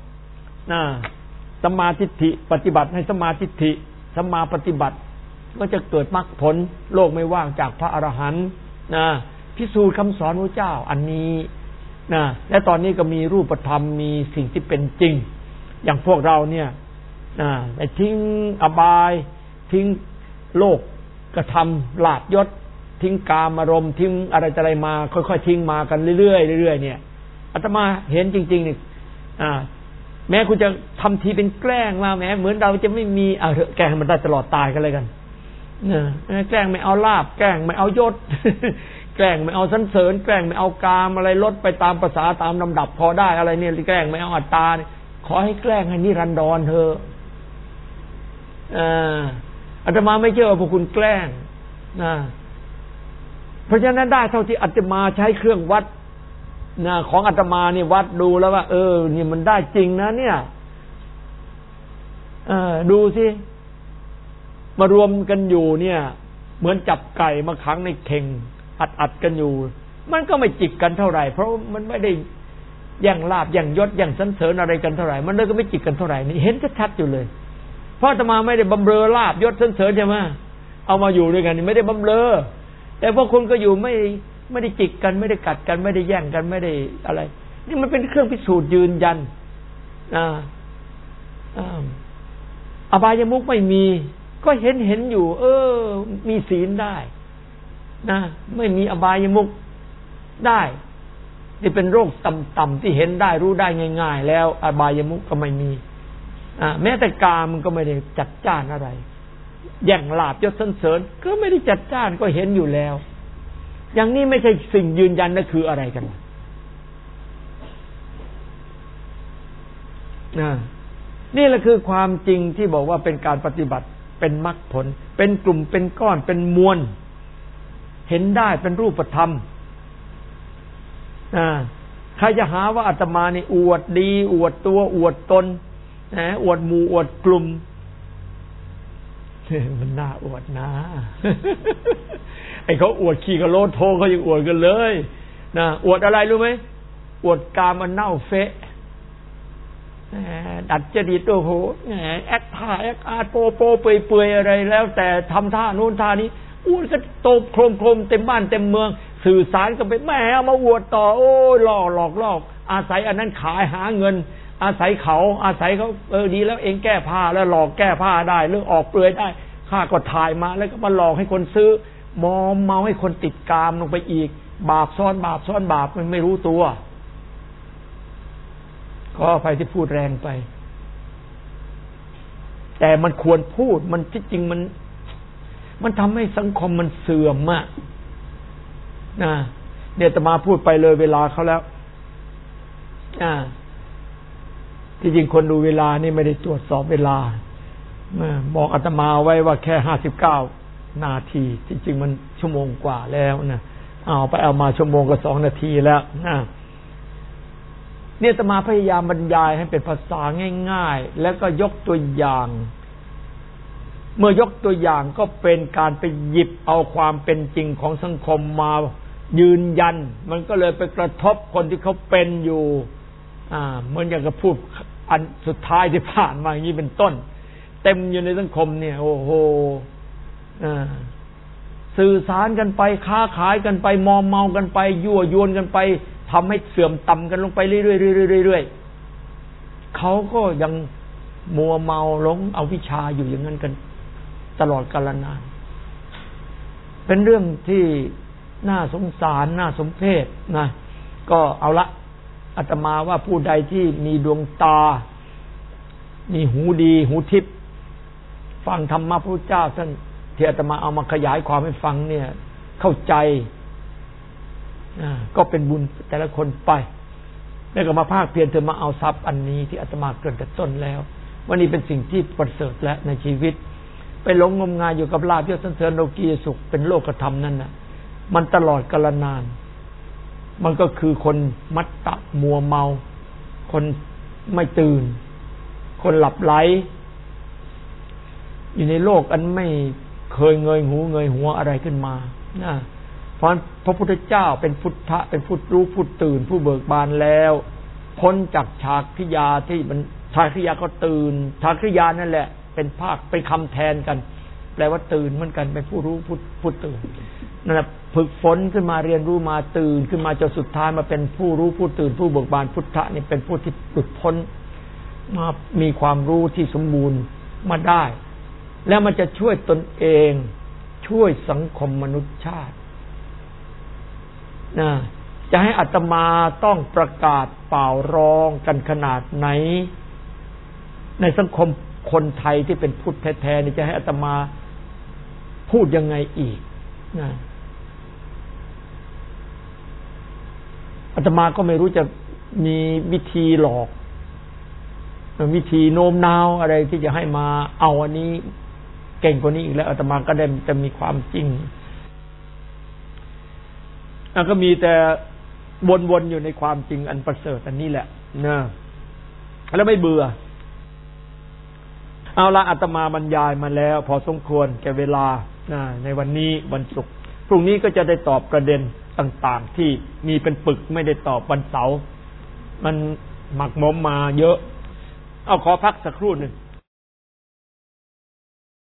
สัมมาทิฏฐิปฏิบัติให้สัมมาทิฏฐิสัมมาปฏิบัติก็จะเกิดมรรคผลโลกไม่ว่างจากพระอรหันต์พิสูจน์คำสอนพระเจ้าอันนี้และตอนนี้ก็มีรูปธรรมมีสิ่งที่เป็นจริงอย่างพวกเราเนี่ยไปทิ้งอบายทิ้งโลกกระทำลาภยศทิ้งกามารมณ์ทิ้งอะไรมาค่อยๆทิ้งมากันเรื่อยๆเนี่ยอาตมาเห็นจริงๆนี่แม้คุณจะทำทีเป็นแกล้งมาแม้เหมือนเราจะไม่มีแกล้งมันได้ตลอดตายกันเลยกันแกล้งไม่เอาลาภแกล้งไม่เอายศแกล้งไม่เอาสรรเสริญแกล้งไม่เอากามอะไรลดไปตามภาษาตามลำดับพอได้อะไรเนี่ยแกล้งไม่เอาอัตตาขอให้แกล้งให้นิรันดรเถอะอาตมาไม่เชื่อว่าพวกคุณแกล้งเพราะฉะนั้นได้เท่าที่อาตมาใช้เครื่องวัดของอาตมานี่วัดดูแล้วว่านี่มันได้จริงนะเนี่ยดูสิมารวมกันอยู่เนี่ยเหมือนจับไก่มาขังในเข่งอัดกันอยู่มันก็ไม่จิกกันเท่าไหร่เพราะมันไม่ได้แย่งลาบแย่งยศแย่งสรรเสริญอะไรกันเท่าไหร่มันเลยก็ไม่จิกกันเท่าไหร่นี่เห็นชัดๆอยู่เลยเพราะอาตมาไม่ได้บำเรอลาบยศสรรเสริญใช่ไหมเอามาอยู่ด้วยกันนี่ไม่ได้บำเรอแต่พวกคุณก็อยู่ไม่ได้จิกกันไม่ได้กัดกันไม่ได้แย่งกันไม่ได้อะไรนี่มันเป็นเครื่องพิสูจน์ยืนยันอบายมุขไม่มีก็เห็นอยู่มีศีลได้นะไม่มีอบายมุขได้ที่เป็นโรคต่ำๆที่เห็นได้รู้ได้ง่ายๆแล้วอบายมุขก็ไม่มีแม้แต่กามมันก็ไม่ได้จัดจ้านอะไรแย่งลาภยศสรรเสริญก็ไม่ได้จัดจ้านก็เห็นอยู่แล้วอย่างนี้ไม่ใช่สิ่งยืนยันนั่นคืออะไรกันนี่แหละคือความจริงที่บอกว่าเป็นการปฏิบัติเป็นมรรคผลเป็นกลุ่มเป็นก้อนเป็นมวลเห็นได้เป็นรูปธรรมใครจะหาว่าอาตมานี่อวดดีอวดตัวอวดตนอวดหมู่อวดกลุ่มมันน่าอวดนะ ไอ้เขาอวดขี้กะโลโทเขายังอวดกันเลยนะอวดอะไรรู้ไหมอวดกามมันเน่าเฟะดัดจริตโอ้โหแอคท่าแอคอาร์ตโปเปื่อยอะไรแล้วแต่ทำท่านู้นท่านี้อวดก็โตโครมเต็มบ้านเต็มเมืองสื่อสารกันไปแม่เอามาอวดต่อโอ้ยหลอกอาศัยอันนั้นขายหาเงินอาศัยเขาดีแล้วเองแก้ผ้าแล้วหลอกแก้ผ้าได้หรือออกเปลือยได้ข้าก็ถ่ายมาแล้วก็มาหลอกให้คนซื้อมอมเมาให้คนติดกามลงไปอีกบาปซ้อนบาปมันไม่รู้ตัวขออภัยที่พูดแรงไปแต่มันควรพูดมันที่จริงมันทำให้สังคมมันเสื่อมอ่ะนะเนี่ยอาตมาพูดไปเลยเวลาเขาแล้วที่จริงคนดูเวลานี่ไม่ได้ตรวจสอบเวลาบอกอาตมาไว้ว่าแค่59 นาทีจริงๆมันชั่วโมงกว่าแล้วนะเอามาชั่วโมงกับ2 นาทีแล้วนะเนี่ยอาตมาพยายามบรรยายให้เป็นภาษาง่ายๆแล้วก็ยกตัวอย่างเมื่อยกตัวอย่างก็เป็นการไปหยิบเอาความเป็นจริงของสังคมมายืนยันมันก็เลยไปกระทบคนที่เขาเป็นอยู่เหมือนอย่างกับพูดอันสุดท้ายที่ผ่านมาอย่างนี้เป็นต้นเต็มอยู่ในสังคมเนี่ยโอ้โหสื่อสารกันไปค้าขายกันไปมอมเมากันไปยั่วยวนกันไปทำให้เสื่อมต่ำกันลงไปเรื่อยๆเขาก็ยังมัวเมาหลงเอาวิชาอยู่อย่างนั้นกันตลอดกาลนานเป็นเรื่องที่น่าสงสารน่าสมเพชนะก็เอาละอาตมาว่าผู้ใดที่มีดวงตามีหูดีหูทิพย์ฟังธรรมะพระพุทธเจ้าท่านที่อาตมาเอามาขยายความให้ฟังเนี่ยเข้าใจก็เป็นบุญแต่ละคนไปแล้วก็มาภาคเพียรเธอมาเอาทรัพย์อันนี้ที่อาตมาเกริ่นแต่ต้นแล้ววันนี้เป็นสิ่งที่ประเสริฐและในชีวิตไปหลงงมงายอยู่กับลาภยศสรรเสริญโลกียสุขเป็นโลกธรรมนั่นน่ะมันตลอดกาลนานมันก็คือคนมัตตะมัวเมาคนไม่ตื่นคนหลับไหลอยู่ในโลกอันไม่เคยเงยหูเงยหัวอะไรขึ้นมานะเพราะพระพุทธเจ้าเป็นพุทธะเป็นผู้รู้ผู้ตื่นผู้เบิกบานแล้วพ้นจากฉากขิยาที่มันฉากขิยาก็ตื่นฉากขิยานั่นแหละเป็นภาคเป็นคำแทนกันแปลว่าตื่นเหมือนกันเป็นผู้รู้ผู้ตื่นนั่นแหละฝึกฝนขึ้นมาเรียนรู้มาตื่นขึ้นมาจนสุดท้ายมาเป็นผู้รู้ผู้ตื่นผู้เบิกบานพุทธะนี่เป็นผู้ที่หลุดพ้นมามีความรู้ที่สมบูรณ์มาได้แล้วมันจะช่วยตนเองช่วยสังคมมนุษยชาติจะให้อาตมาต้องประกาศเป่าร้องกันขนาดไหนในสังคมคนไทยที่เป็นพุทธแท้ๆนี่จะให้อาตมาพูดยังไงอีกอาตมาก็ไม่รู้จะมีวิธีหลอกวิธีโน้มน้าวอะไรที่จะให้มาเอาอันนี้เก่งกว่านี้อีกแล้วอาตมาก็ได้จะมีความจริงก็มีแต่วนๆอยู่ในความจริงอันประเสริฐอันนี้แหละนะแล้วไม่เบื่อเอาละอาตมาบรรยายมาแล้วพอสมควรแก่เวลาในวันนี้วันศุกร์พรุ่งนี้ก็จะได้ตอบประเด็นต่างๆที่มีเป็นปึกไม่ได้ตอบวันเสาร์มันหมักหมมมาเยอะเอาขอพักสักครู่หนึ่ง